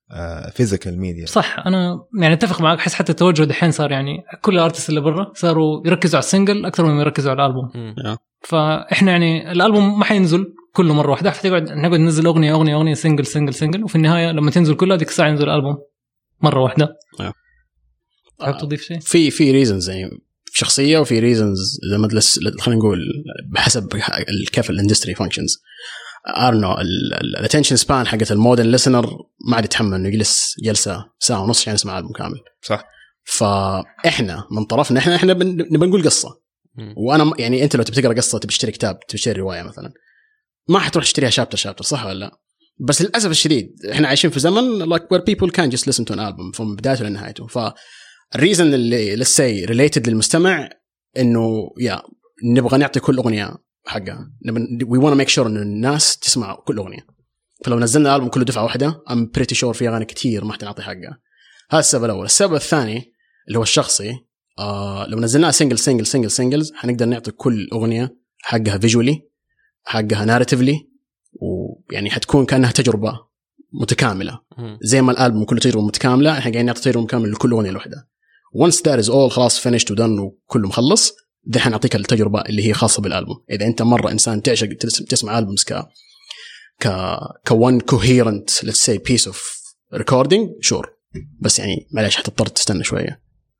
فيزيكال ميديا. صح انا يعني اتفق معك. احس حتى التوجه دحين صار يعني كل الارتست اللي برا صاروا يركزوا على السنجل اكثر من يركزوا على الالبوم. فاحنا يعني الالبوم ما حينزل كله مره واحده، حتقعد نقعد ننزل اغنيه سنجل وفي النهايه لما تنزل كلها ديك الساعه ينزل الالبوم مره واحده. حاب تضيف شيء؟ في ريزنز يعني شخصيه وفي ريزنز زي ما خلينا نقول بحسب كيف الاندستري فانكشنز. ارنو الاتنشن سبان حقت المودرن ليسنر ما عاد يتحمل انه يجلس جلسه ساعه ونص عشان يسمع البوم كامل. صح. فاحنا من طرفنا احنا نبي نقول قصه. وانا يعني انت لو تبي تقرا قصه، تبي تشتري كتاب، تبي تشتري روايه مثلا، ما حتروح تشتريها شابتر صح ولا لا؟ بس للاسف الشديد احنا عايشين في زمن like where people can't just listen to an album من بدايته لنهايته. فالريزن اللي let's say related للمستمع انه نبغى نعطي كل اغنيه حقها. we want to make sure انه الناس تسمع كل اغنيه. فلو نزلنا الالبوم كله دفعه واحده I'm pretty sure في اغاني كتير ما حنعطي حقها. هذا السبب الاول. السبب الثاني اللي هو الشخصي، لو نزلناها سينجلز حنقدر نعطي كل اغنيه حقها فيجولي، حقها ناريتيفلي، ويعني حتكون كانها تجربه متكامله. زي ما الالبوم كله تجربه متكامله، احنا قاعدين نعطي تجربه مكامله لكل اغنيه لوحدها. once that is all خلاص finished ودن وكله مخلص، ده حنعطيك التجربه اللي هي خاصه بالالبوم. اذا انت مره انسان تعشق تسمع البومز ك one coherent let's say piece of recording sure، بس يعني معلش حتضطر تستنى شويه.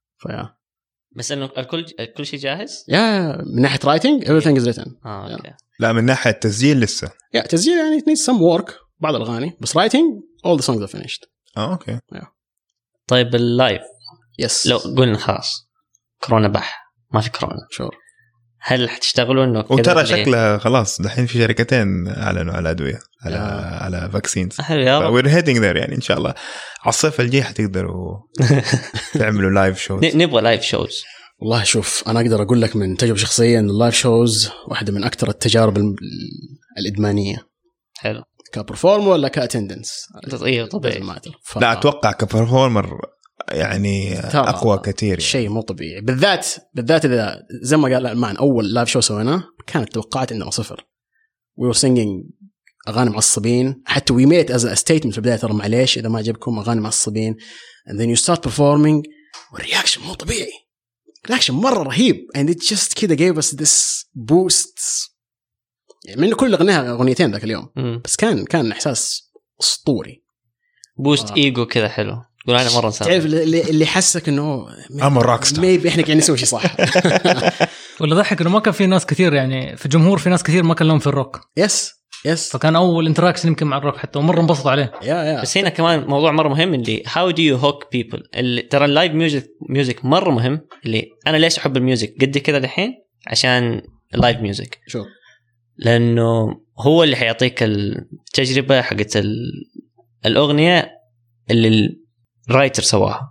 بس انه كل شيء جاهز من ناحيه writing everything is written. اوكي. لا من ناحيه تسجيل لسه تسجيل يعني it needs some work بعض الاغاني، بس writing all the songs are finished. اوكي. طيب اللايف يس لو قلنا خلاص كورونا بح ما في كورونا شور، هل حتشتغلوا انه كذا؟ وترى شكلها خلاص دحين في شركتين اعلنوا على ادويه على فاكسينز. we're heading there يعني ان شاء الله على الصيف الجاي حتقدروا تعملوا لايف شوز. نبغى لايف شوز. والله شوف انا اقدر اقول لك من تجربه شخصيه ان اللايف شوز واحده من اكثر التجارب الادمانيه. حلو. كبرفورمر ولا كاتندنس؟ طبيعي. لا اتوقع كبرفورمر يعني اقوى كثير يعني. شيء مو طبيعي، بالذات اذا زي ما قال معنا اول لايف شو سويناه كانت توقعات انه 0. we were singing اغاني معصبين، حتى we made as a statement في البدايه ترى معليش اذا ما عجبكم اغاني معصبين، and then you start performing والرياكشن مو طبيعي، رياكشن مره رهيب and it just كده gave us this boost. يعني من كل اغنيتين ذاك اليوم بس كان احساس اسطوري، بوست ايجو كذا حلو. يقول أنا مرة تعرف اللي حسك إنه أنا روكستار ميبي إحنا قاعدين نسوي شيء صح. ولا ضحك إنه ما كان في ناس كثير يعني في الجمهور، في ناس كثير ما كان لهم في الروك. يس فكان أول انتراكشن يمكن مع الروك حتى ومرة انبسط عليه. بس هنا كمان موضوع مرة مهم اللي how do you hook people. اللي ترى اللايف ميوزك مرة مهم. اللي أنا ليش أحب الميوزك قد كذا الحين عشان اللايف ميوزك شو لأنه هو اللي حيعطيك التجربة حقت الأغنية اللي الرايتر سواها.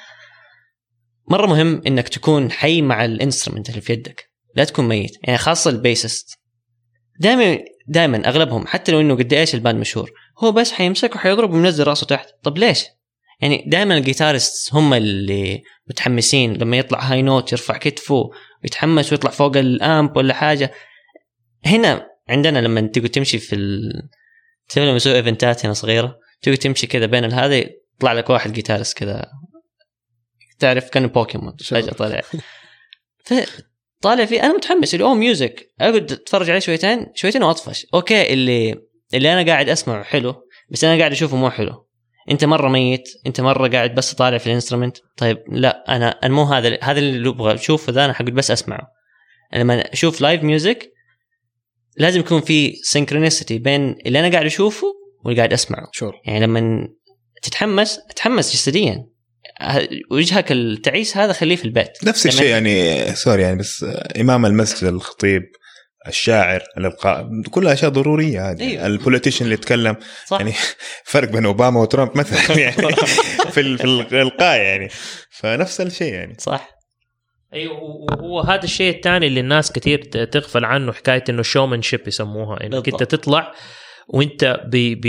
مرة مهم إنك تكون حي مع الانسترومنت اللي في يدك، لا تكون ميت. يعني خاصة البيسست دائما أغلبهم حتى لو إنه قد إيش الباند مشهور هو بس حيمسك وحيضرب ومنزل راسه تحت. طب ليش؟ يعني دائما الجيتارست هم اللي متحمسين لما يطلع هاي نوت يرفع كتفه ويتحمس ويطلع فوق الأمب ولا حاجة. هنا عندنا لما تيجي تمشي لما نسوي إيفنتات هنا صغيرة تيجي تمشي كذا بين هذا طلع لك واحد جيتارست كذا تعرف كان بوكيمون فجأة طالع فيه أنا متحمس اللي ميوزك أقعد أتفرج عليه شويتين وأطفش. أوكي اللي أنا قاعد أسمعه حلو بس أنا قاعد أشوفه مو حلو. أنت مرة ميت، أنت مرة قاعد بس طالع في الانسترومنت. طيب لا أنا مو هذا اللي أبغى أشوفه، ذا أنا حقول بس أسمعه. لما أشوف لايف ميوزك لازم يكون في سينكرونيسيتي بين اللي أنا قاعد أشوفه واللي قاعد أسمعه. يعني لما تتحمس جسديا وجهك التعيس هذا خليه في البيت. نفس الشيء يعني سوري يعني بس إمام المسجد، الخطيب، الشاعر، الإلقاء، كلها أشياء ضرورية هذه. أيوة. البوليتيشن اللي يتكلم صح. يعني فرق بين أوباما وترامب مثلا يعني في الإلقاء يعني فنفس الشيء يعني صح. ايوه وهو هذا الشيء الثاني اللي الناس كتير تغفل عنه، حكايه انه شومانشيب يسموها، انك انت تطلع وانت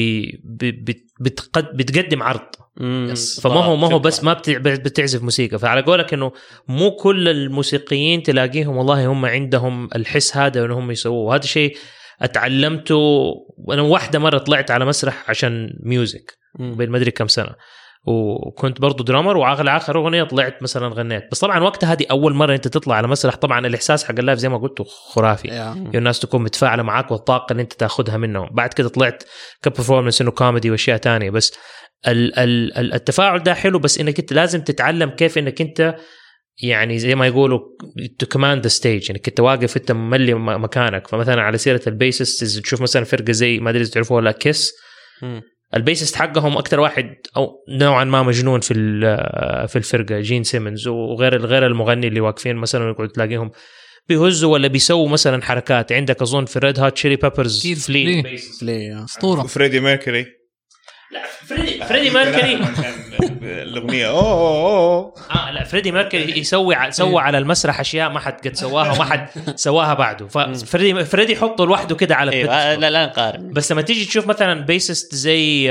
بتقدم عرض. فما هو بس ما بتعزف موسيقى. فعلى قولك انه مو كل الموسيقيين تلاقيهم والله هم عندهم الحس هذا وانهم يسووه. وهذا شيء اتعلمته وانا واحده مره طلعت على مسرح عشان ميوزك بين ما ادري كم سنه، وكنت برضو درامر، وعلى اخر اغنيه طلعت مثلا غنيت. بس طبعا وقتها هذه اول مره انت تطلع على مسرح، طبعا الاحساس حق اللايف زي ما قلت خرافي، الناس تكون متفاعله معاك والطاقه اللي انت تاخذها منهم. بعد كده طلعت كبرفورمانس انه كوميدي واشياء تانية، بس التفاعل ده حلو، بس انك انت لازم تتعلم كيف انك انت يعني زي ما يقولوا to command the stage، انك انت واقف انت مملي مكانك. فمثلا على سيره البيسست تشوف مثلا فرقه زي ما ادري اذا تعرفوها ولا كيس، البيسست حقهم اكتر واحد او نوعا ما مجنون في الفرقه، جين سيمنز، وغير المغني اللي واقفين مثلا يقعد تلاقيهم بيهزوا ولا بيسووا مثلا حركات. عندك اظن في ريد هوت تشيلي بيبرز فلي اسطوره، فريدي ميركوري. لا فريدي ميركوري الاغنيه اوه لا فريدي ميركوري سوى على المسرح اشياء ما حد قد سواها وما حد سواها بعده. فريدي يحطه لوحده كده على لا نقارن. بس لما تيجي تشوف مثلا بيسست زي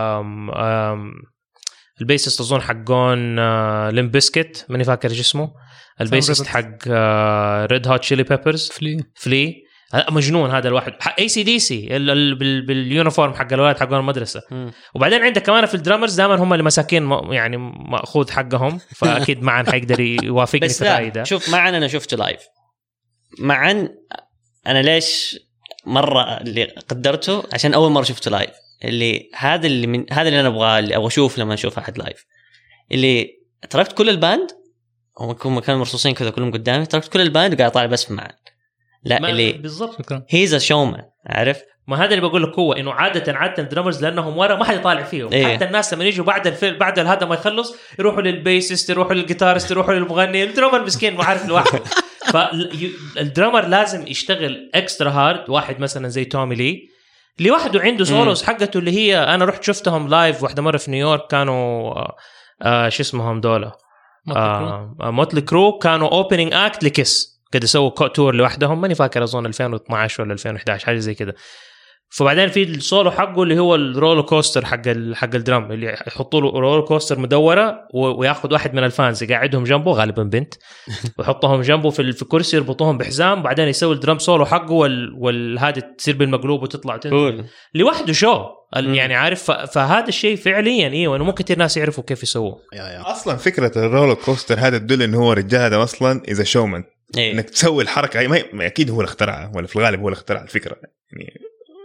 البيسست اظن حقون ليمبسكت، ماني فاكر ايش اسمه، البيسست حق ريد هوت تشيلي بيبرز، فلي مجنون هذا الواحد. ACDC باليونيفورم حق الولاد حقون المدرسه. وبعدين عندك كمان في الدرامرز دائما هم اللي مساكين يعني ماخوذ حقهم، فاكيد معا حيقدر يوافقني في الراي ده. شوف معا انا شفته لايف، معا انا ليش مره اللي قدرته عشان اول مره شفته لايف، اللي هذا اللي انا ابغاه، اللي ابغى اشوف لما اشوف احد لايف، اللي تركت كل الباند هم كانوا مرصوصين كذا كلهم قدامي، تركت كل الباند وقاعد طالع بس في معا. لا اللي بالضبط هيز ا شومان، عارف؟ ما هذا اللي بقول لك، هو انه عاده الدرامرز لانهم ورا ما حد يطالع فيهم. إيه. حتى الناس لما يجوا بعد هذا ما يخلص يروحوا للبيسست، يروحوا للجيتارست، يروحوا للمغني. الدرامر مسكين ما عارف لوحده. فالدرامر لازم يشتغل اكسترا هارد. واحد مثلا زي تومي لي لوحده عنده سولوز حقته اللي هي انا رحت شفتهم لايف واحده مره في نيويورك، كانوا شو اسمهم دولة موتلي كرو، كانوا اوبننج اكت لكيس كده، سووا تور لوحدهم، ماني فاكر اظن 2012 ولا 2011 حاجه زي كده. فبعدين في السولو حقه اللي هو الرولر كوستر حق الدرام، اللي يحطوا له رولر كوستر مدوره وياخذ واحد من الفانز يقعدهم جنبه، غالبا بنت، ويحطهم جنبه في كرسي، يربطوهم بحزام، وبعدين يسوي الدرام سولو حقه والهذه تصير بالمقلوب وتطلع لوحده شو يعني عارف. فهذا الشيء فعليا ايوه انه مو كثير ناس يعرفوا كيف يسووه. اصلا فكره الرولر كوستر هذا تدل انه هو رجال هذا اصلا اذا شومان انك تسوي الحركه ما اكيد هو اللي اخترعها، ولا في الغالب هو اللي اخترع الفكره يعني.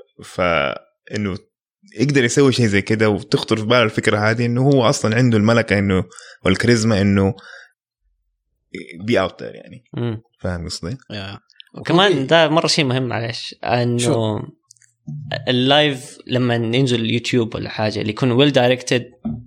فانه يقدر يسوي شيء زي كده وتخطر في باله الفكره هذه، انه هو اصلا عنده الملكه انه والكاريزما انه بي اوت يعني. فاهم قصدي؟ وكمان ده مره شيء مهم، معلش، انه اللايف لما ينزل اليوتيوب ولا حاجه اللي يكون ويل دايركتد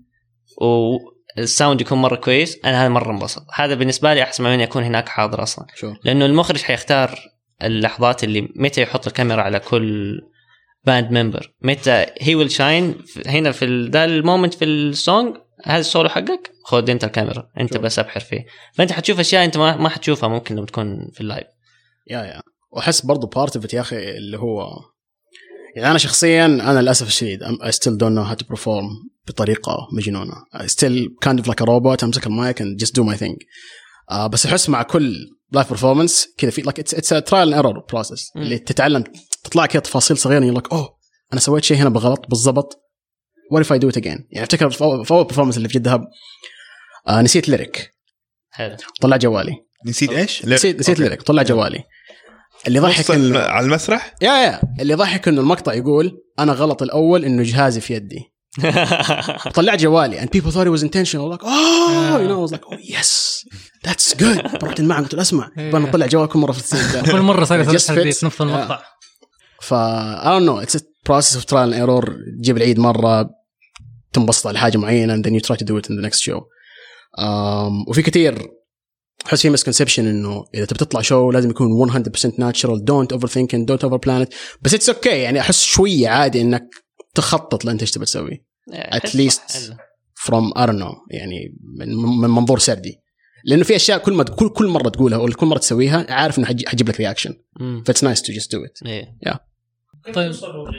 والساوند يكون مره كويس، انا هذا مره انبسط. هذا بالنسبه لي احسن من يكون هناك حاضر اصلا، لانه المخرج حيختار اللحظات اللي متى يحط الكاميرا على كل باند ممبر، متى هي ويل شاين هنا في ده المومنت في السونج، هذا السولو حقك خذ انت الكاميرا انت بس ابحر فيه. فانت حتشوف اشياء انت ما حتشوفها ممكن لما تكون في اللايف. يا واحس برضو بارت اوف يا اخي اللي هو يعني انا شخصيا انا للاسف الشديد I still don't know how to perform بطريقه مجنونه. I still kind of like a robot، امسك المايك and just do my thing. بس احس مع كل لايف performance كذا في like it's a trial and error process اللي تتعلم تطلع كذا تفاصيل صغيره يقول لك انا سويت شيء هنا بغلط بالضبط، what if I do it again. يعني افتكر في اول performance اللي في جدة هب نسيت ليريك، حلو، طلع جوالي. نسيت ايش؟ نسيت ليريك، طلع جوالي. اللي ضحك على المسرح اللي ضحك انه المقطع يقول انا غلط الاول انه جهازي في يدي. طلعت جوالي and people thought it was intentional like you know I was like yes that's good. رحت معه قلت له اسمع انا اطلع جوال كل مره في السين كل مره صارت الحديث نفس المقطع. ف I don't know it's a process of trial and error. تجيب العيد مره تنبسط على حاجه معينه and then you try to do it in the next show. وفي كتير أحس في misconception إنه إذا تبتطلع شو لازم يكون 100% natural, don't overthink and don't overplan it. بس it's okay يعني أحس شوية عادي إنك تخطط لأنت إيش تبي تسوي at least from I don't know يعني من منظور سردي، لأنه في أشياء كل مرة تقولها ولا كل مرة تسويها عارف إنه حجيب لك reaction فit's nice to just do it. طيب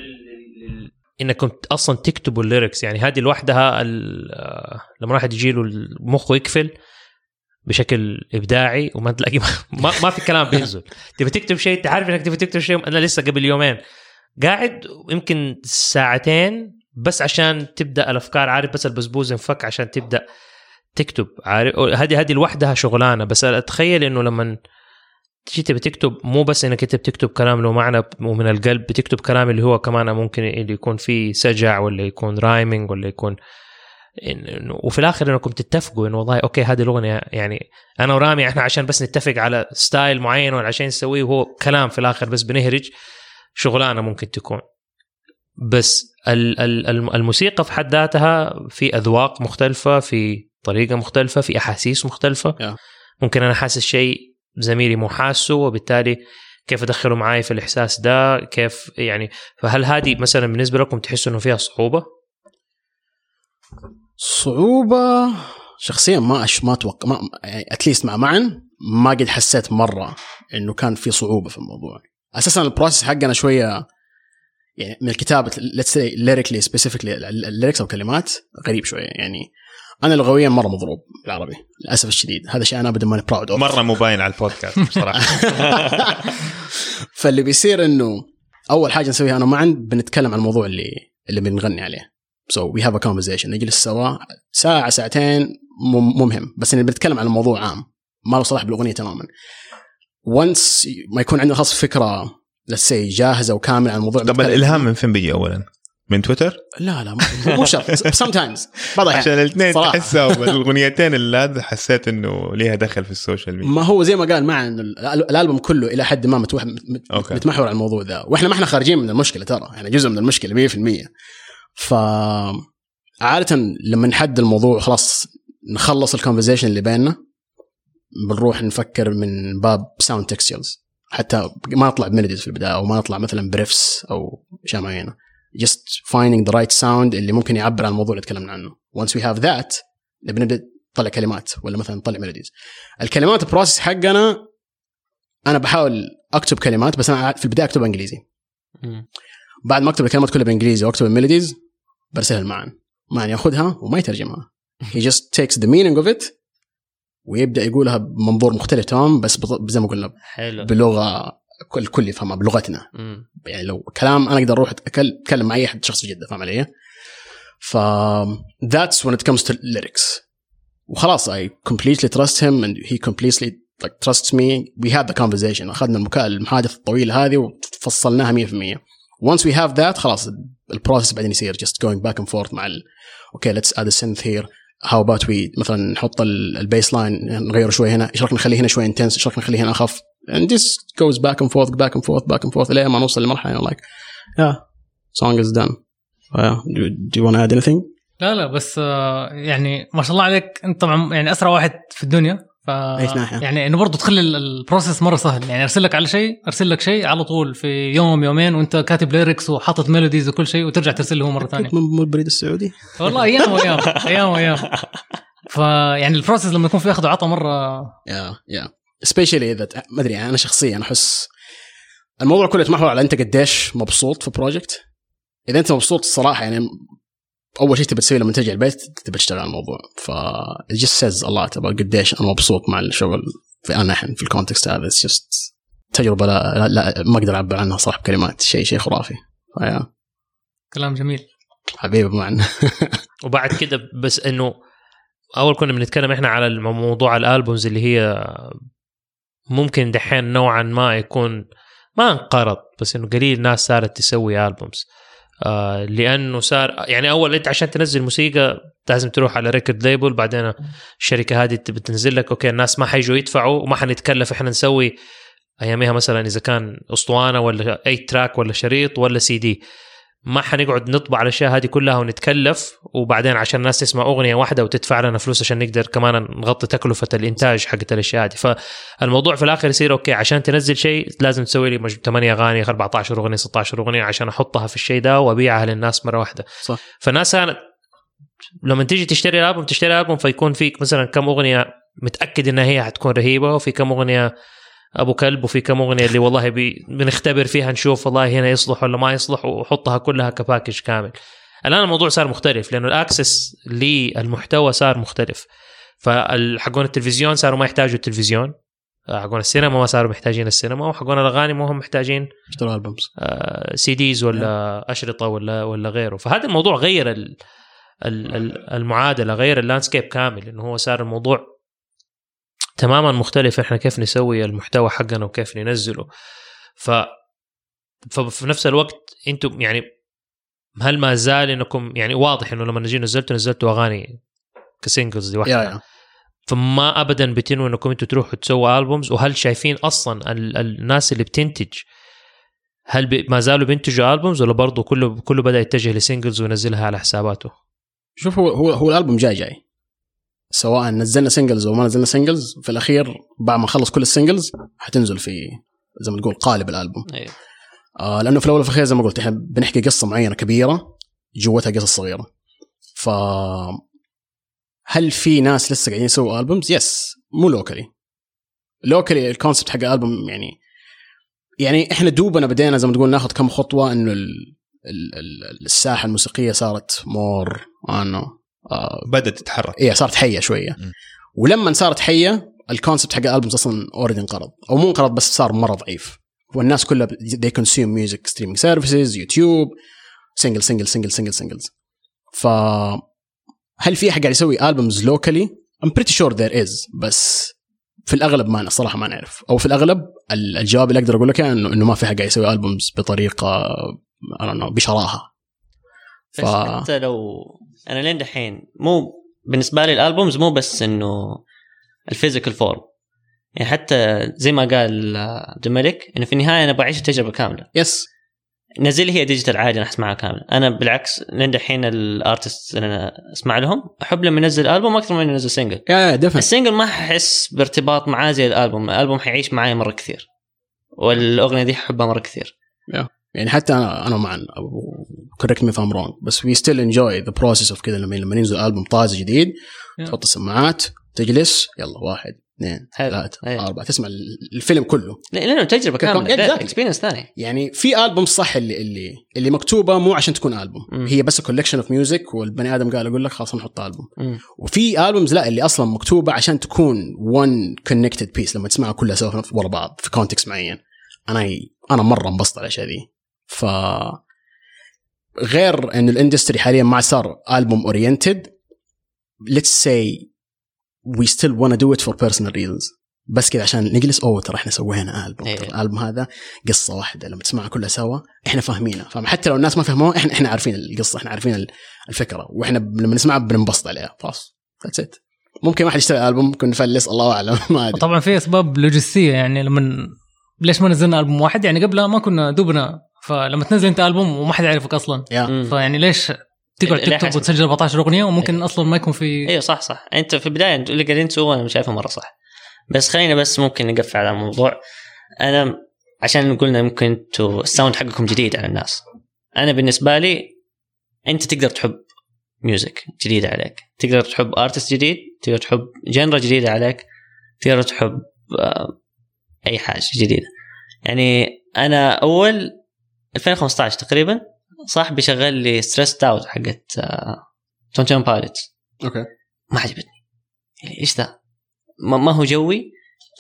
إنكم أصلا تكتبوا الليركس يعني هذه لوحدها لما واحد يجيله المخ يقفل بشكل إبداعي وما تلاقي ما في كلام بينزل. تبي تكتب شيء تعرف إنك تبي تكتب شيء. أنا لسه قبل يومين قاعد يمكن ساعتين بس عشان تبدا الافكار، عارف، بس البسبوز انفك عشان تبدا تكتب، عارف. هذه لوحدها شغلانه. بس اتخيل انه لما تيجي تبي تكتب مو بس انك انت بتكتب كلام له معنى ومن القلب، بتكتب كلام اللي هو كمان ممكن اللي يكون فيه سجع ولا يكون رايمينج ولا يكون وفي الاخر انكم تتفقوا انه والله اوكي هذه الاغنيه يعني انا ورامي احنا عشان بس نتفق على ستايل معين ولا عشان نسويه وهو كلام في الاخر بس بنهرج، شغلانه ممكن تكون. بس الموسيقى في حد ذاتها في اذواق مختلفه، في طريقه مختلفه، في احاسيس مختلفه. ممكن انا حاسس شيء زميلي مو حاسه، وبالتالي كيف ادخله معاي في الاحساس ده، كيف يعني. فهل هذه مثلا بالنسبه لكم تحسوا انه فيها صعوبه شخصيا ما اتوقع، ما يعني اتليست مع معن ما قد حسيت مره انه كان في صعوبه في الموضوع. اساسا البروسيس حقنا شويه يعني من الكتابه let's say lyrically specifically الليركس او كلمات غريب شويه. يعني انا لغويا مره مضروب بالعربي للاسف الشديد، هذا شيء انا ابدا ماني براود مره مو باين على البودكاست بصراحه. فاللي بيصير انه اول حاجه نسويها انا معن بنتكلم عن الموضوع اللي بنغني عليه. So we have a conversation، نجلس سوا ساعة ساعتين مهم، بس إن بنتكلم عن الموضوع عام ما له صلاح بالأغنية تماما. Once ما يكون عندنا خاص فكرة let's say جاهزة وكاملة عن الموضوع. طب الإلهام من فين بيجي أولا؟ من تويتر؟ لا مو شرط. sometimes عشان الاثنين تحسها الأغنيتين اللي حسيت إنه ليها دخل في السوشيال ميديا. ما هو زي ما قال معنا الألبوم كله إلى حد ما متمحور على الموضوع ده، وإحنا ما إحنا خارجين من المشكلة ترى، يعني جزء من المشكلة 100%. فعادة لما نحد الموضوع خلاص نخلص الكونفرزيشن اللي بيننا بنروح نفكر من باب ساوند تكستيلز، حتى ما نطلع بميلوديز في البداية أو ما نطلع مثلا بريفس أو أشياء معينة. just finding the right sound اللي ممكن يعبر عن الموضوع اللي تكلمنا عنه. once we have that نبدأ نطلع كلمات ولا مثلا نطلع ميلوديز. الكلمات البروسيس حقنا أنا بحاول أكتب كلمات، بس أنا في البداية أكتب إنجليزي. بعد ما أكتب الكلمات كلها بالإنجليزي وأكتب الميلوديز برسلها معن ياخدها وما يترجمها. he just takes the meaning of it ويبدأ يقولها بمنظور مختلف تمام، بس زي ما قلنا بلغة الكل يفهمها بلغتنا. يعني لو كلام أنا أقدر أروح أتكلم مع أي حد شخص جدا فاهم علي. that's when it comes to lyrics. وخلاص I completely trust him and he completely like trusts me. we had the conversation، أخذنا المحادثة الطويلة هذه وفصلناها 100%. once we have that خلاص البروسيس بعدين يصير just going back and forth مع okay let's add a synth here, how about we مثلا نحط البيس لاين نغيره شوي هنا، ايش رايك نخليه هنا شوي intense، ايش رايك نخليه هنا اخف، and this goes back and forth لين ما نوصل لمرحله like yeah song is done. do you want to add anything؟ لا بس يعني ما شاء الله عليك انت طبعا يعني اسرع واحد في الدنيا. يعني انه برضه تخلي البروسيس مره سهل. يعني ارسل لك شيء على طول في يوم يومين وانت كاتب ليركس وحاطط ميلوديز وكل شيء، وترجع ترسل له مره ثانيه. من البريد السعودي والله ايام فيعني البروسيس لما يكون في اخذ وعطاء مره especially that ما ادري. انا شخصيا احس الموضوع كله يتمحور على انت قديش مبسوط في بروجكت. اذا انت مبسوط الصراحه يعني اول شيء تبي تسويه لما ترجع البيت تبي تشتغل على الموضوع. ف it just says a lot about قديش انا مبسوط مع الشغل في الحين في الكونتكست هذا. it's just تجربه لا ما اقدر اعبر عنها صراحه بكلمات. شيء خرافي. كلام جميل حبيبي معنا. وبعد كده بس انه اول كنا بنتكلم احنا على الموضوع الالبومز اللي هي ممكن دحين نوعا ما يكون ما انقرض، بس انه قليل ناس صارت تسوي البومز. لأنه صار يعني أول أنت عشان تنزل موسيقى لازم تروح على ريكورد ليبل، بعدين الشركة هذه بتنزل لك أوكي الناس ما حيجوا يدفعوا وما حنتكلف إحنا نسوي أيامها مثلا إذا كان أسطوانة ولا أي تراك ولا شريط ولا سي دي، ما حنقعد نطبع الأشياء هذه كلها ونتكلف وبعدين عشان الناس تسمع أغنية واحدة وتدفع لنا فلوس عشان نقدر كمان نغطي تكلفة الإنتاج حقت الأشياء هذه. فالموضوع في الآخر يصير أوكي عشان تنزل شيء لازم تسوي لي 8 أغاني 14 أغنية 16 أغنية عشان أحطها في الشيء ده وأبيعها للناس مرة واحدة. صح. فالناس لما تيجي تشتري ألبوم فيكون فيك مثلا كم أغنية متأكد إنها هي حتكون رهيبة، وفي كم أغنية أبو كلب، وفي كم أغنية اللي والله بنختبر فيها نشوف والله هنا يصلح ولا ما يصلح وحطها كلها كباكج كامل. الآن الموضوع صار مختلف لأنه الأكسس للمحتوى صار مختلف. فالحقون التلفزيون صاروا ما يحتاجوا التلفزيون، حقون السينما ما صاروا محتاجين السينما، وحقون الاغاني ما هم محتاجين اشتروا البومز سي ديز ولا اشرطه ولا غيره. فهذا الموضوع غير المعادله، غير اللاندسكيب كامل، انه هو صار الموضوع تماما مختلف. احنا كيف نسوي المحتوى حقنا وكيف ننزله. ففي نفس الوقت انتم يعني هل ما زال انكم يعني واضح انه لما نزلتوا اغاني كسينجلز دي واحده فما ابدا بتنوا انكم انتوا تروحوا تسووا البومز؟ وهل شايفين اصلا الناس اللي بتنتج هل ما زالوا بينتجوا البومز ولا برضو كله بدا يتجه لسينجلز وينزلها على حساباته؟ شوف هو الالبوم جاي سواء نزلنا سينجلز او ما نزلنا سينجلز، في الاخير بعد ما نخلص كل السينجلز حتنزل في زي ما تقول قالب الالبوم. لانه في الاول وفي الاخير زي ما قلت احنا بنحكي قصه معينه كبيره جوتها قصص صغيره. ف هل في ناس لسه قاعدين يسووا البومز؟ يس، مو لوكالي الكونسبت حق الالبوم يعني احنا دوبنا بدينا زي ما تقول ناخذ كم خطوه انه الساحه الموسيقيه صارت مور بدأت تتحرك، صارت حيه شويه. ولما صارت حيه الكونسبت حق الالبومز اصلا اوريدي انقرض، او مو انقرض بس صار مره ضعيف. والناس كلها they consume music streaming services يوتيوب singles. هل في أحد قاعد يسوي ألبومز locally؟ I'm pretty sure there is، بس في الأغلب ما الصراحة ما نعرف، أو في الأغلب الجواب اللي أقدر أقول لك إنه ما في أحد قاعد يسوي ألبومز بطريقة بشراهة. بس حتى لو أنا لين دحين مو بالنسبة لي الألبومز مو بس إنه الفيزيكال فورم، يعني حتى زي ما قال عبد الملك إنه في النهاية أنا بعيش التجربة كاملة. يس، نزل هي ديجيتال عادي أنا أسمعها كاملة. أنا بالعكس لين دحين الارتست اللي أنا أسمع لهم أحب لما ينزل ألبوم أكثر من ينزل سينجل. السينجل ما ححس بارتباط معاه زي الألبوم حيعيش معي مرة كثير، والأغنية دي أحبها مرة كثير. يعني حتى أنا مع correct me if I'm wrong، بس we still enjoy the process of كذا لما ينزل ألبوم طازج جديد تحط السماعات تجلس يلا 1 2 3 4 تسمع الفيلم كله، لأنه تجربة كاملة experience ثاني. يعني في ألبوم صح اللي مكتوبة مو عشان تكون ألبوم، هي بس collection of music والبني آدم قال أقول لك خلاص نحط ألبوم. وفي ألبومز لا اللي أصلا مكتوبة عشان تكون one connected piece لما تسمعها كلها سوا ورا بعض في context معين. أنا مرة انبسط على الأشياء دي. غير إن الاندستري حاليا ما صار ألبوم oriented، let's say we still want to do it for personal reasons، بس كده عشان نجلس ترى احنا سوينا ألبوم. الألبوم هذا قصة واحدة لما تسمعها كلها سوا احنا فاهمينها، حتى لو الناس ما فهموها احنا عارفين القصة، احنا عارفين الفكرة، واحنا لما نسمعها بننبسط عليها. خلاص that's it. ممكن واحد يشتري ألبوم ممكن نفلس الله أعلم ما أدري. طبعا في أسباب لوجستية، يعني لما ليش ما نزلنا ألبوم واحد؟ يعني قبلها ما كنا دوبنا، فلما تنزل انت ألبوم وما حد يعرفك أصلا فيعني ليش تقعد تكتب وتسجل 14 أغنية وممكن أصلا ما يكون في. ايوه صح انت في البداية اللي قاعدين تسووه انا مش شايفه مرة صح. بس خلينا بس ممكن نقفل على الموضوع. انا عشان قلنا ممكن انتوا الساوند حقكم جديد على الناس، انا بالنسبة لي انت تقدر تحب ميوزك جديدة عليك، تقدر تحب ارتست جديد، تقدر تحب جنرا جديدة عليك، تقدر تحب اي حاجة جديدة. يعني انا اول 2015 تقريبا صاحبي شغل لي ستريس اوت حقت تونتون بايلوت. اوكي ما عجبتني، يعني ايش ذا، ما هو جوي.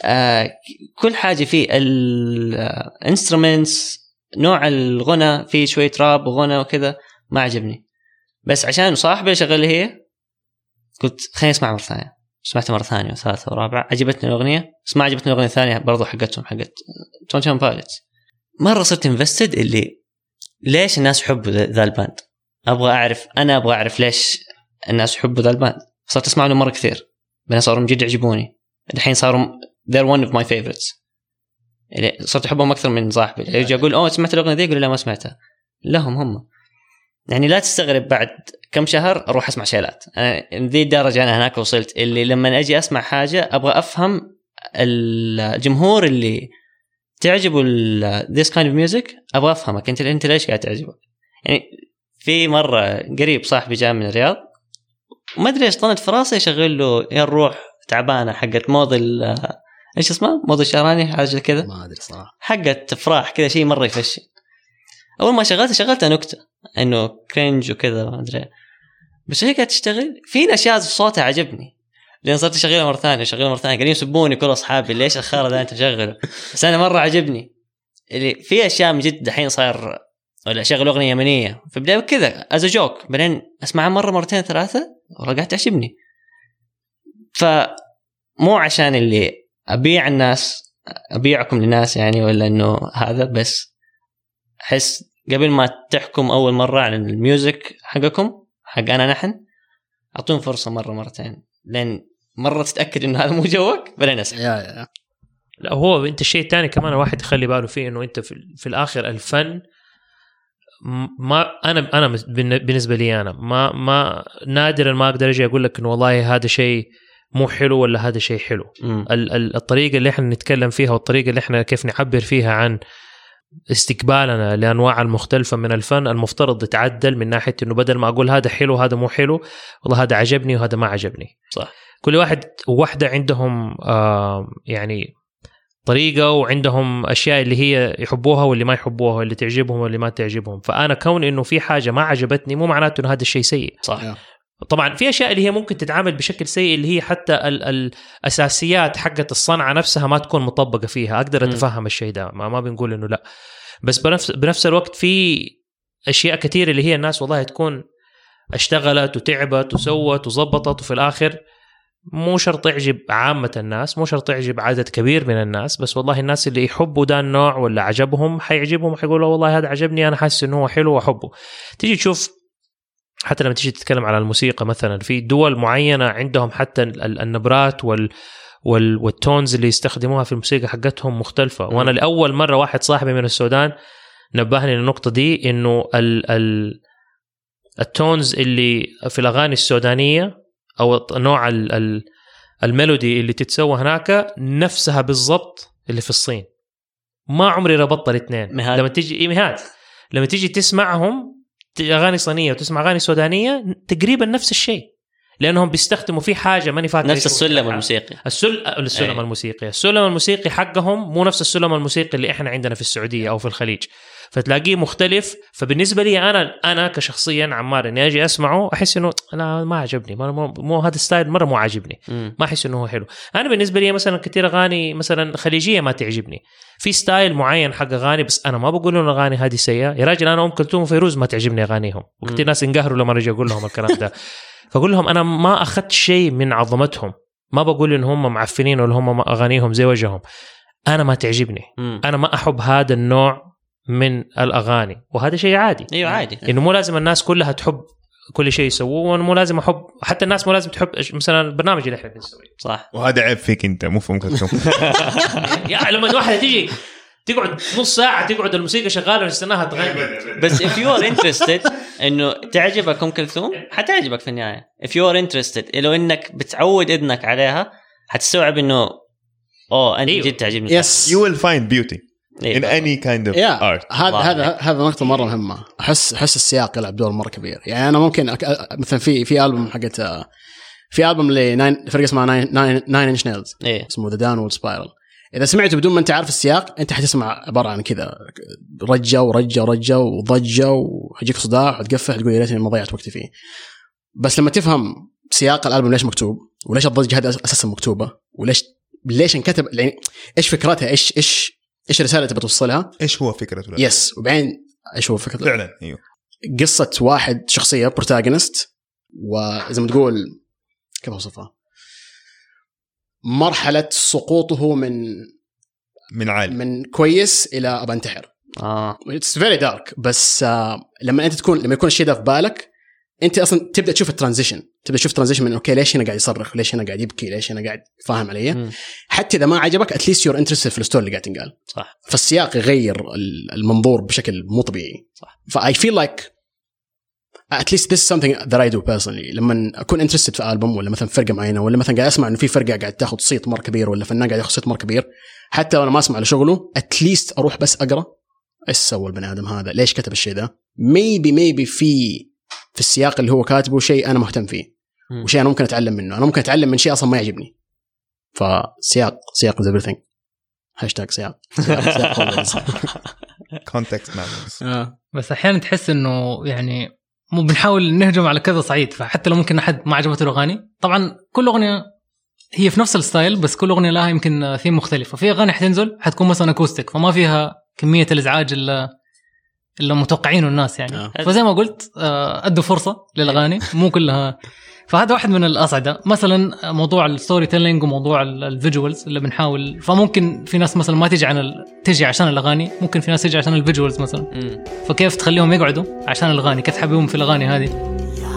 كل حاجه فيه الانسترومنتس، نوع الغنى فيه شويه راب وغنى وكذا ما عجبني. بس عشان صاحبي شغل لي هي قلت خليني اسمع مره ثانيه. سمعتها مره ثانيه وثالثه ورابعه، عجبتني الاغنيه. بس ما عجبتني الاغنيه الثانيه برضو حقتهم حقت تونتون بايلوت. مره صرت انفستد اللي ليش الناس يحبوا ذا الباند. ابغى اعرف ليش الناس يحبوا ذا الباند. صرت اسمع له مره كثير، بس صاروا جد يعجبوني. الحين صاروا they're one of my favorites. صرت احبهم اكثر من صاحبي. يجي اقول سمعت الاغنيه دي، يقول لا ما سمعتها. هم يعني لا تستغرب بعد كم شهر اروح اسمع شيلات. انا ذي الدرجه انا هناك وصلت، اللي لما اجي اسمع حاجه ابغى افهم الجمهور اللي تعجبه this kind of music. ابغى افهمك انت ليش قاعد تعجبك. يعني في مره قريب صاحبي جاء من الرياض وما ادري ايش طنت في راسي، يشغل له يا الروح تعبانه حقت موض ايش اسمه، موض الشهراني حاجه كذا، ما ادري صراحه، حقت افراح كذا، شيء مره يفشل. اول ما شغلتها نكته انه كرنج وكذا ما ادري، بس هي قاعده تشتغل في اشياء صوتها عجبني. لين صرت اشغلها مره ثانيه قاعدين يسبوني كل اصحابي ليش الخرا ده انت مشغله، بس انا مره عجبني اللي في اشياء من جد الحين صاير ولا اشغل اغنيه يمنيه في بدايه كذا از جوك، بعدين اسمعها مره مرتين ثلاثه ورجعت تعجبني. فمو عشان اللي ابيعكم للناس يعني ولا انه هذا، بس احس قبل ما تحكم اول مره على الميوزك حقكم حقنا نحن اعطون فرصه مره مرتين لين مره تتاكد انه هذا مو جوك بعدين اسحب. لا هو انت الشيء الثاني كمان الواحد يخلي باله فيه انه انت في الاخر الفن ما انا بالنسبه لي انا ما نادرا ما اقدر اجي اقول لك انه والله هذا شيء مو حلو ولا هذا شيء حلو. الطريقه اللي احنا نتكلم فيها والطريقه اللي احنا كيف نعبر فيها عن استقبالنا لانواع المختلفه من الفن المفترض يتعدل من ناحيه انه بدل ما اقول هذا حلو هذا مو حلو، والله هذا عجبني وهذا ما عجبني. صح. كل واحد وواحده عندهم يعني طريقه وعندهم اشياء اللي هي يحبوها واللي ما يحبوها واللي تعجبهم واللي ما تعجبهم. فانا كون انه في حاجه ما عجبتني مو معناته انه هذا الشيء سيء. صح. طبعا في اشياء اللي هي ممكن تتعامل بشكل سيء اللي هي حتى الاساسيات حقه الصنعه نفسها ما تكون مطبقه فيها. اقدر اتفهم الشيء ده، ما بنقول انه لا، بس بنفس الوقت في اشياء كثير اللي هي الناس والله تكون اشتغلت وتعبت وسوت وظبطت وفي الاخر مو شرط يعجب عامه الناس، مو شرط يعجب عدد كبير من الناس، بس والله الناس اللي يحبوا ده النوع ولا عجبهم حيعجبهم وحيقولوا والله هذا عجبني انا حاسس انه هو حلو واحبه. تيجي تشوف حتى لما تيجي تتكلم على الموسيقى مثلا في دول معينة عندهم حتى النبرات والتونز اللي يستخدموها في الموسيقى حقتهم مختلفة. وأنا لأول مرة واحد صاحبي من السودان نبهني للنقطة دي، إنه التونز اللي في الأغاني السودانية أو نوع الميلودي اللي تتسوى هناك نفسها بالضبط اللي في الصين. ما عمري ربطت الاثنين. لما تيجي لما تيجي تسمعهم أغاني صينية وتسمع أغاني سودانية تقريبا نفس الشيء، لأنهم بيستخدموا في حاجة ماني فاكر نفس السلم الموسيقي. السلم الموسيقي. السلم الموسيقي حقهم مو نفس السلم الموسيقي اللي إحنا عندنا في السعودية أو في الخليج، فتلاقيه مختلف. فبالنسبة لي أنا كشخصيا عمار إني أجي أسمعه أحس إنه أنا ما عجبني، مو هذا الستايل مرة مو عاجبني، ما أحس إنه هو حلو. أنا بالنسبة لي مثلا كتير أغاني مثلا خليجية ما تعجبني، في ستايل معين حق أغاني، بس أنا ما بقول إنه أغاني هذه سيئة. يا راجل أنا كلثوم وفيروز ما تعجبني أغانيهم، وكتير ناس انقهروا لما رجع أقول لهم الكلام ده. فأقول لهم أنا ما أخذت شيء من عظمتهم، ما بقول إن هم معفنين ولا هم أغانيهم زي وجههم، أنا ما تعجبني. أنا ما أحب هذا النوع من الأغاني، وهذا شيء عادي. أيوة عادي، إنه مو لازم الناس كلها تحب كل شيء يسووه، وأنا مو لازم أحب، حتى الناس مو لازم تحب مثلا البرنامج اللي إحنا بنسويه. صح. وهذا عيب فيك أنت، مو في ممكن يا لما واحدة تيجي تقعد نص ساعة تقعد الموسيقى شغالة ونستناها تغني. بس if you are interested إنه تعجبك كلثوم حتعجبك في النهاية. if you are interested لو إنك بتعود إذنك عليها حتستوعب إنه أنت جد تعجبني. yes you will find beauty in any kind of art. هذا نقطة مرة مهمة. أحس السياق يلعب دور مرة كبير. يعني أنا ممكن مثلا في ألبوم حقت في ألبوم فرقة اسمها Nine Inch Nails اسمه The Downward Spiral. إذا سمعته بدون ما أنت عارف السياق أنت حتسمع عبارة عن كذا رجة ورجة ورجة وضجة وحجيك صداع وتقفل تقول يا ريتني ما ضيعت وقتي فيه. بس لما تفهم سياق الألبوم ليش مكتوب وليش الضجة هذه أساسا مكتوبة وليش انكتب، يعني إيش فكرتها، إيش رسالة تبي توصلها، إيش هو فكرته. يس. وبعدين إيش هو فكرته فعلا. أيوه. قصة واحد شخصية بروتاغونست، وإذا ما تقول كيف أوصفها، مرحلة سقوطه من عالي، من كويس إلى أبى أنتحر. It's very dark. بس لما يكون الشيء ده في بالك أنت أصلا تبدأ تشوف الترانزيشن، من أوكي ليش هنا قاعد يصرخ، ليش هنا قاعد يبكي، ليش هنا قاعد فاهم علي. حتى إذا ما عجبك at least you're interested في الستوري اللي قاعد تنقال. صح. فالسياق يغير المنظور بشكل مو طبيعي. صح. I feel like at least this is something that I do personally. لما أكون interested في ألبوم ولا مثلا فرقة معينة، ولا مثلا قاعد أسمع إنه في فرقة قاعد تاخد صيت مرة كبير ولا فنان قاعد ياخد صيت مرة كبير، حتى وأنا ما أسمع لشغله at least أروح بس أقرأ إيش سوى البني آدم هذا، ليش كتب الشيء ده. maybe في السياق اللي هو كاتبه شيء أنا مهتم فيه وشيء أنا ممكن أتعلم منه. أنا ممكن أتعلم من شيء أصلا ما يعجبني. فسياق is everything. #سياق context matters. بس أحيانا تحس إنه يعني مو بنحاول نهجم على كذا صعيد، فحتى لو ممكن أحد ما عجبته الأغاني، طبعا كل أغنية هي في نفس الستايل بس كل أغنية لها يمكن ثيم مختلفة. في أغاني حتنزل حتكون مثلا أكوستيك فما فيها كمية الإزعاج اللي متوقعينه الناس يعني. فزي ما قلت أدوا فرصة للأغاني مو كلها. فهذا واحد من الأصعدة. مثلا موضوع الستوري تيلينج وموضوع الفيجوالز اللي بنحاول. فممكن في ناس مثلا ما تيجي عشان الأغاني, ممكن في ناس تيجي عشان الفيجوالز مثلا. فكيف تخليهم يقعدوا عشان الأغاني, كيف تحبيهم في الأغاني هذه.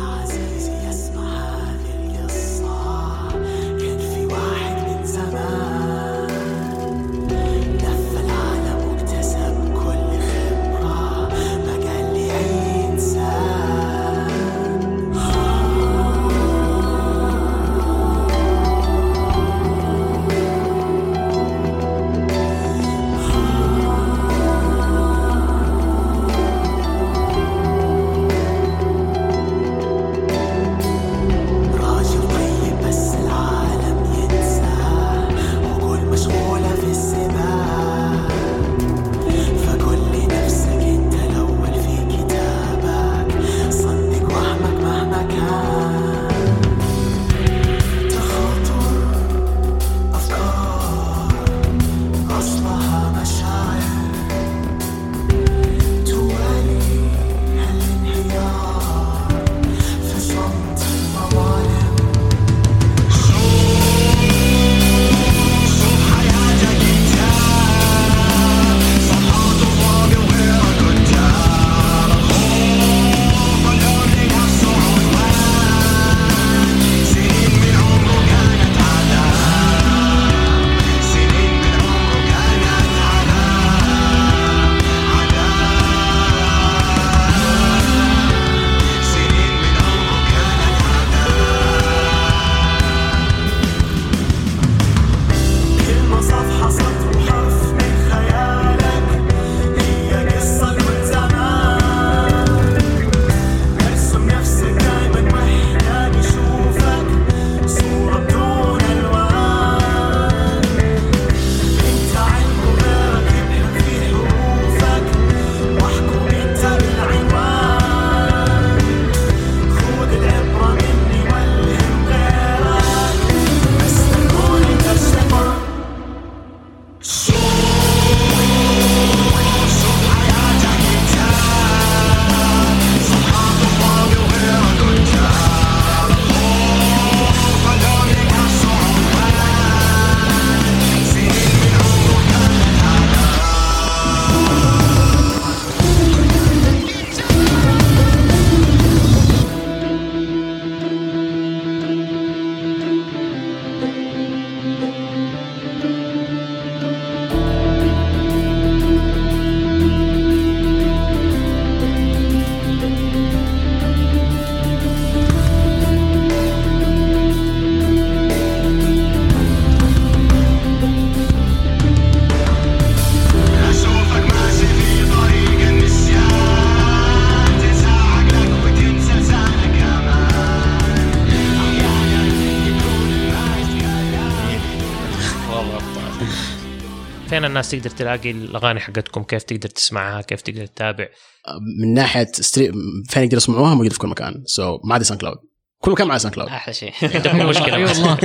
فين الناس تقدر تلاقي الأغاني حقتكم؟ كيف تقدر تسمعها؟ كيف تقدر تتابع؟ من ناحية فين يقدر يسمعوها؟ موجودة في كل مكان. ما عدا ساوند كلاود. كل مكان مع ساوند كلاود. أحلى شيء. عندكم مشكلة والله.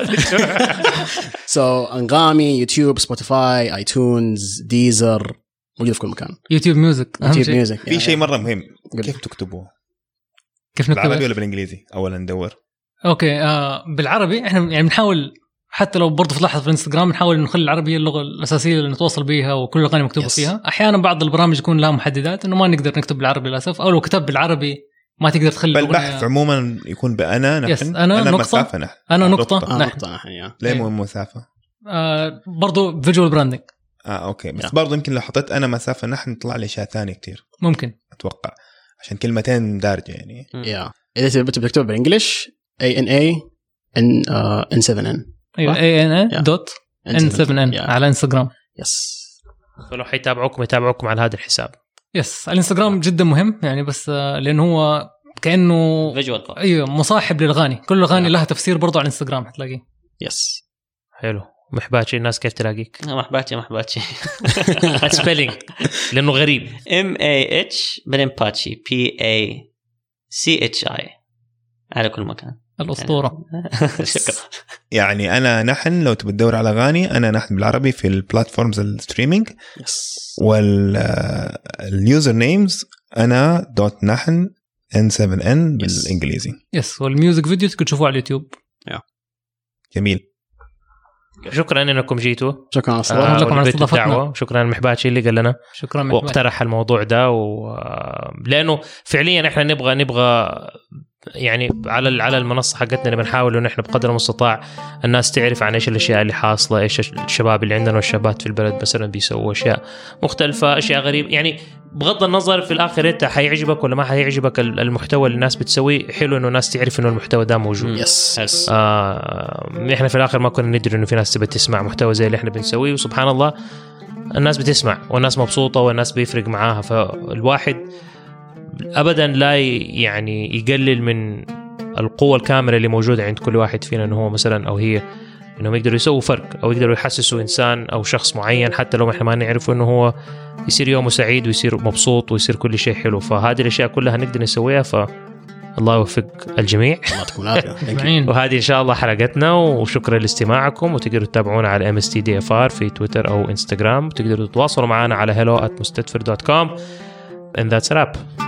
أنغامي, يوتيوب, سبوتيفاي, آيتونز, ديزر, موجودة في كل مكان. يوتيوب ميوزك. في شيء مرة مهم, كيف تكتبوه؟ كيف نكتبه؟ بالعربي ولا بالإنجليزي؟ أولا ندور. أوكي بالعربي. إحنا يعني بنحاول حتى لو برضه في لحظة في الانستغرام نحاول نخلي العربية اللغة الأساسية اللي نتواصل بيها وكل الأغاني مكتوبة فيها. أحيانا بعض البرامج يكون لها محددات إنه ما نقدر نكتب بالعربي للأسف, أو لو كتب بالعربي ما تقدر تخلي البحث عموما يكون بأنا نحن. أنا مسافة نحن. أنا نقطة نحن. ليه مو مسافة؟ برضه فيجوال براندنج. أوكي بس برضه يمكن لو حطيت أنا مسافة نحن طلع لي أشياء ثانية كتير. ممكن أتوقع عشان كلمتين دارجة يعني. إذا بتكتب بالإنجليش ANA N7N. أيوة ANA.N7N على انستغرام. يس. فلو يتابعوكم على هذا الحساب. يس الانستغرام جدا مهم يعني, بس لأنه هو كأنه فيجوال. أيوة مصاحب للأغاني. كل الأغاني لها تفسير برضو على الانستغرام هتلاقيه. يس. حلو. محباتي الناس كيف تلاقيك؟ محباتي سبيلينج لأنه غريب. MAH بعدين باتشي PACHI على كل مكان. الأسطورة. شكرا. يعني أنا نحن لو تبي تدور على أغاني أنا نحن بالعربي في البلاتفورمز الستريمينج. واليوزر نيمز أنا .نحن N7N بالإنجليزي. يس. والميوزك فيديو تقدر تشوفوه على اليوتيوب. جميل. شكرا انكم جيتوا. شكرا لكم على استضافتنا. شكرا المحباتشي اللي قال لنا شكرا واقترح الموضوع ده لانه فعليا احنا نبغى يعني على المنصه حقتنا اللي بنحاول انه احنا بقدر المستطاع الناس تعرف عن ايش الاشياء اللي حاصله، ايش الشباب اللي عندنا والشابات في البلد مثلا بيسووا اشياء مختلفه، اشياء غريبه. يعني بغض النظر في الاخر انت حيعجبك ولا ما حيعجبك المحتوى اللي الناس بتسويه، حلو انه الناس تعرف انه المحتوى ده موجود. احنا في الاخر ما كنا ندري انه في ناس تبي تسمع محتوى زي اللي احنا بنسويه، وسبحان الله الناس بتسمع والناس مبسوطه والناس بيفرق معاها. فالواحد ابدا لا يعني يقلل من القوه الكامله اللي موجوده عند كل واحد فينا، انه هو مثلا او هي انهم يقدروا يسووا فرق او يقدروا يحسسوا انسان او شخص معين حتى لو احنا ما نعرفه انه هو يصير يومه سعيد ويصير مبسوط ويصير كل شيء حلو. فهذه الاشياء كلها نقدر نسويها، فالله يوفق الجميع. الله تكون عافيه. وهذه ان شاء الله حلقتنا، وشكرا لاستماعكم. وتقدروا تتابعونا على MSTDFR في تويتر او انستغرام، وتقدروا تتواصلوا معنا على hello@mustadfir.com and that's a wrap.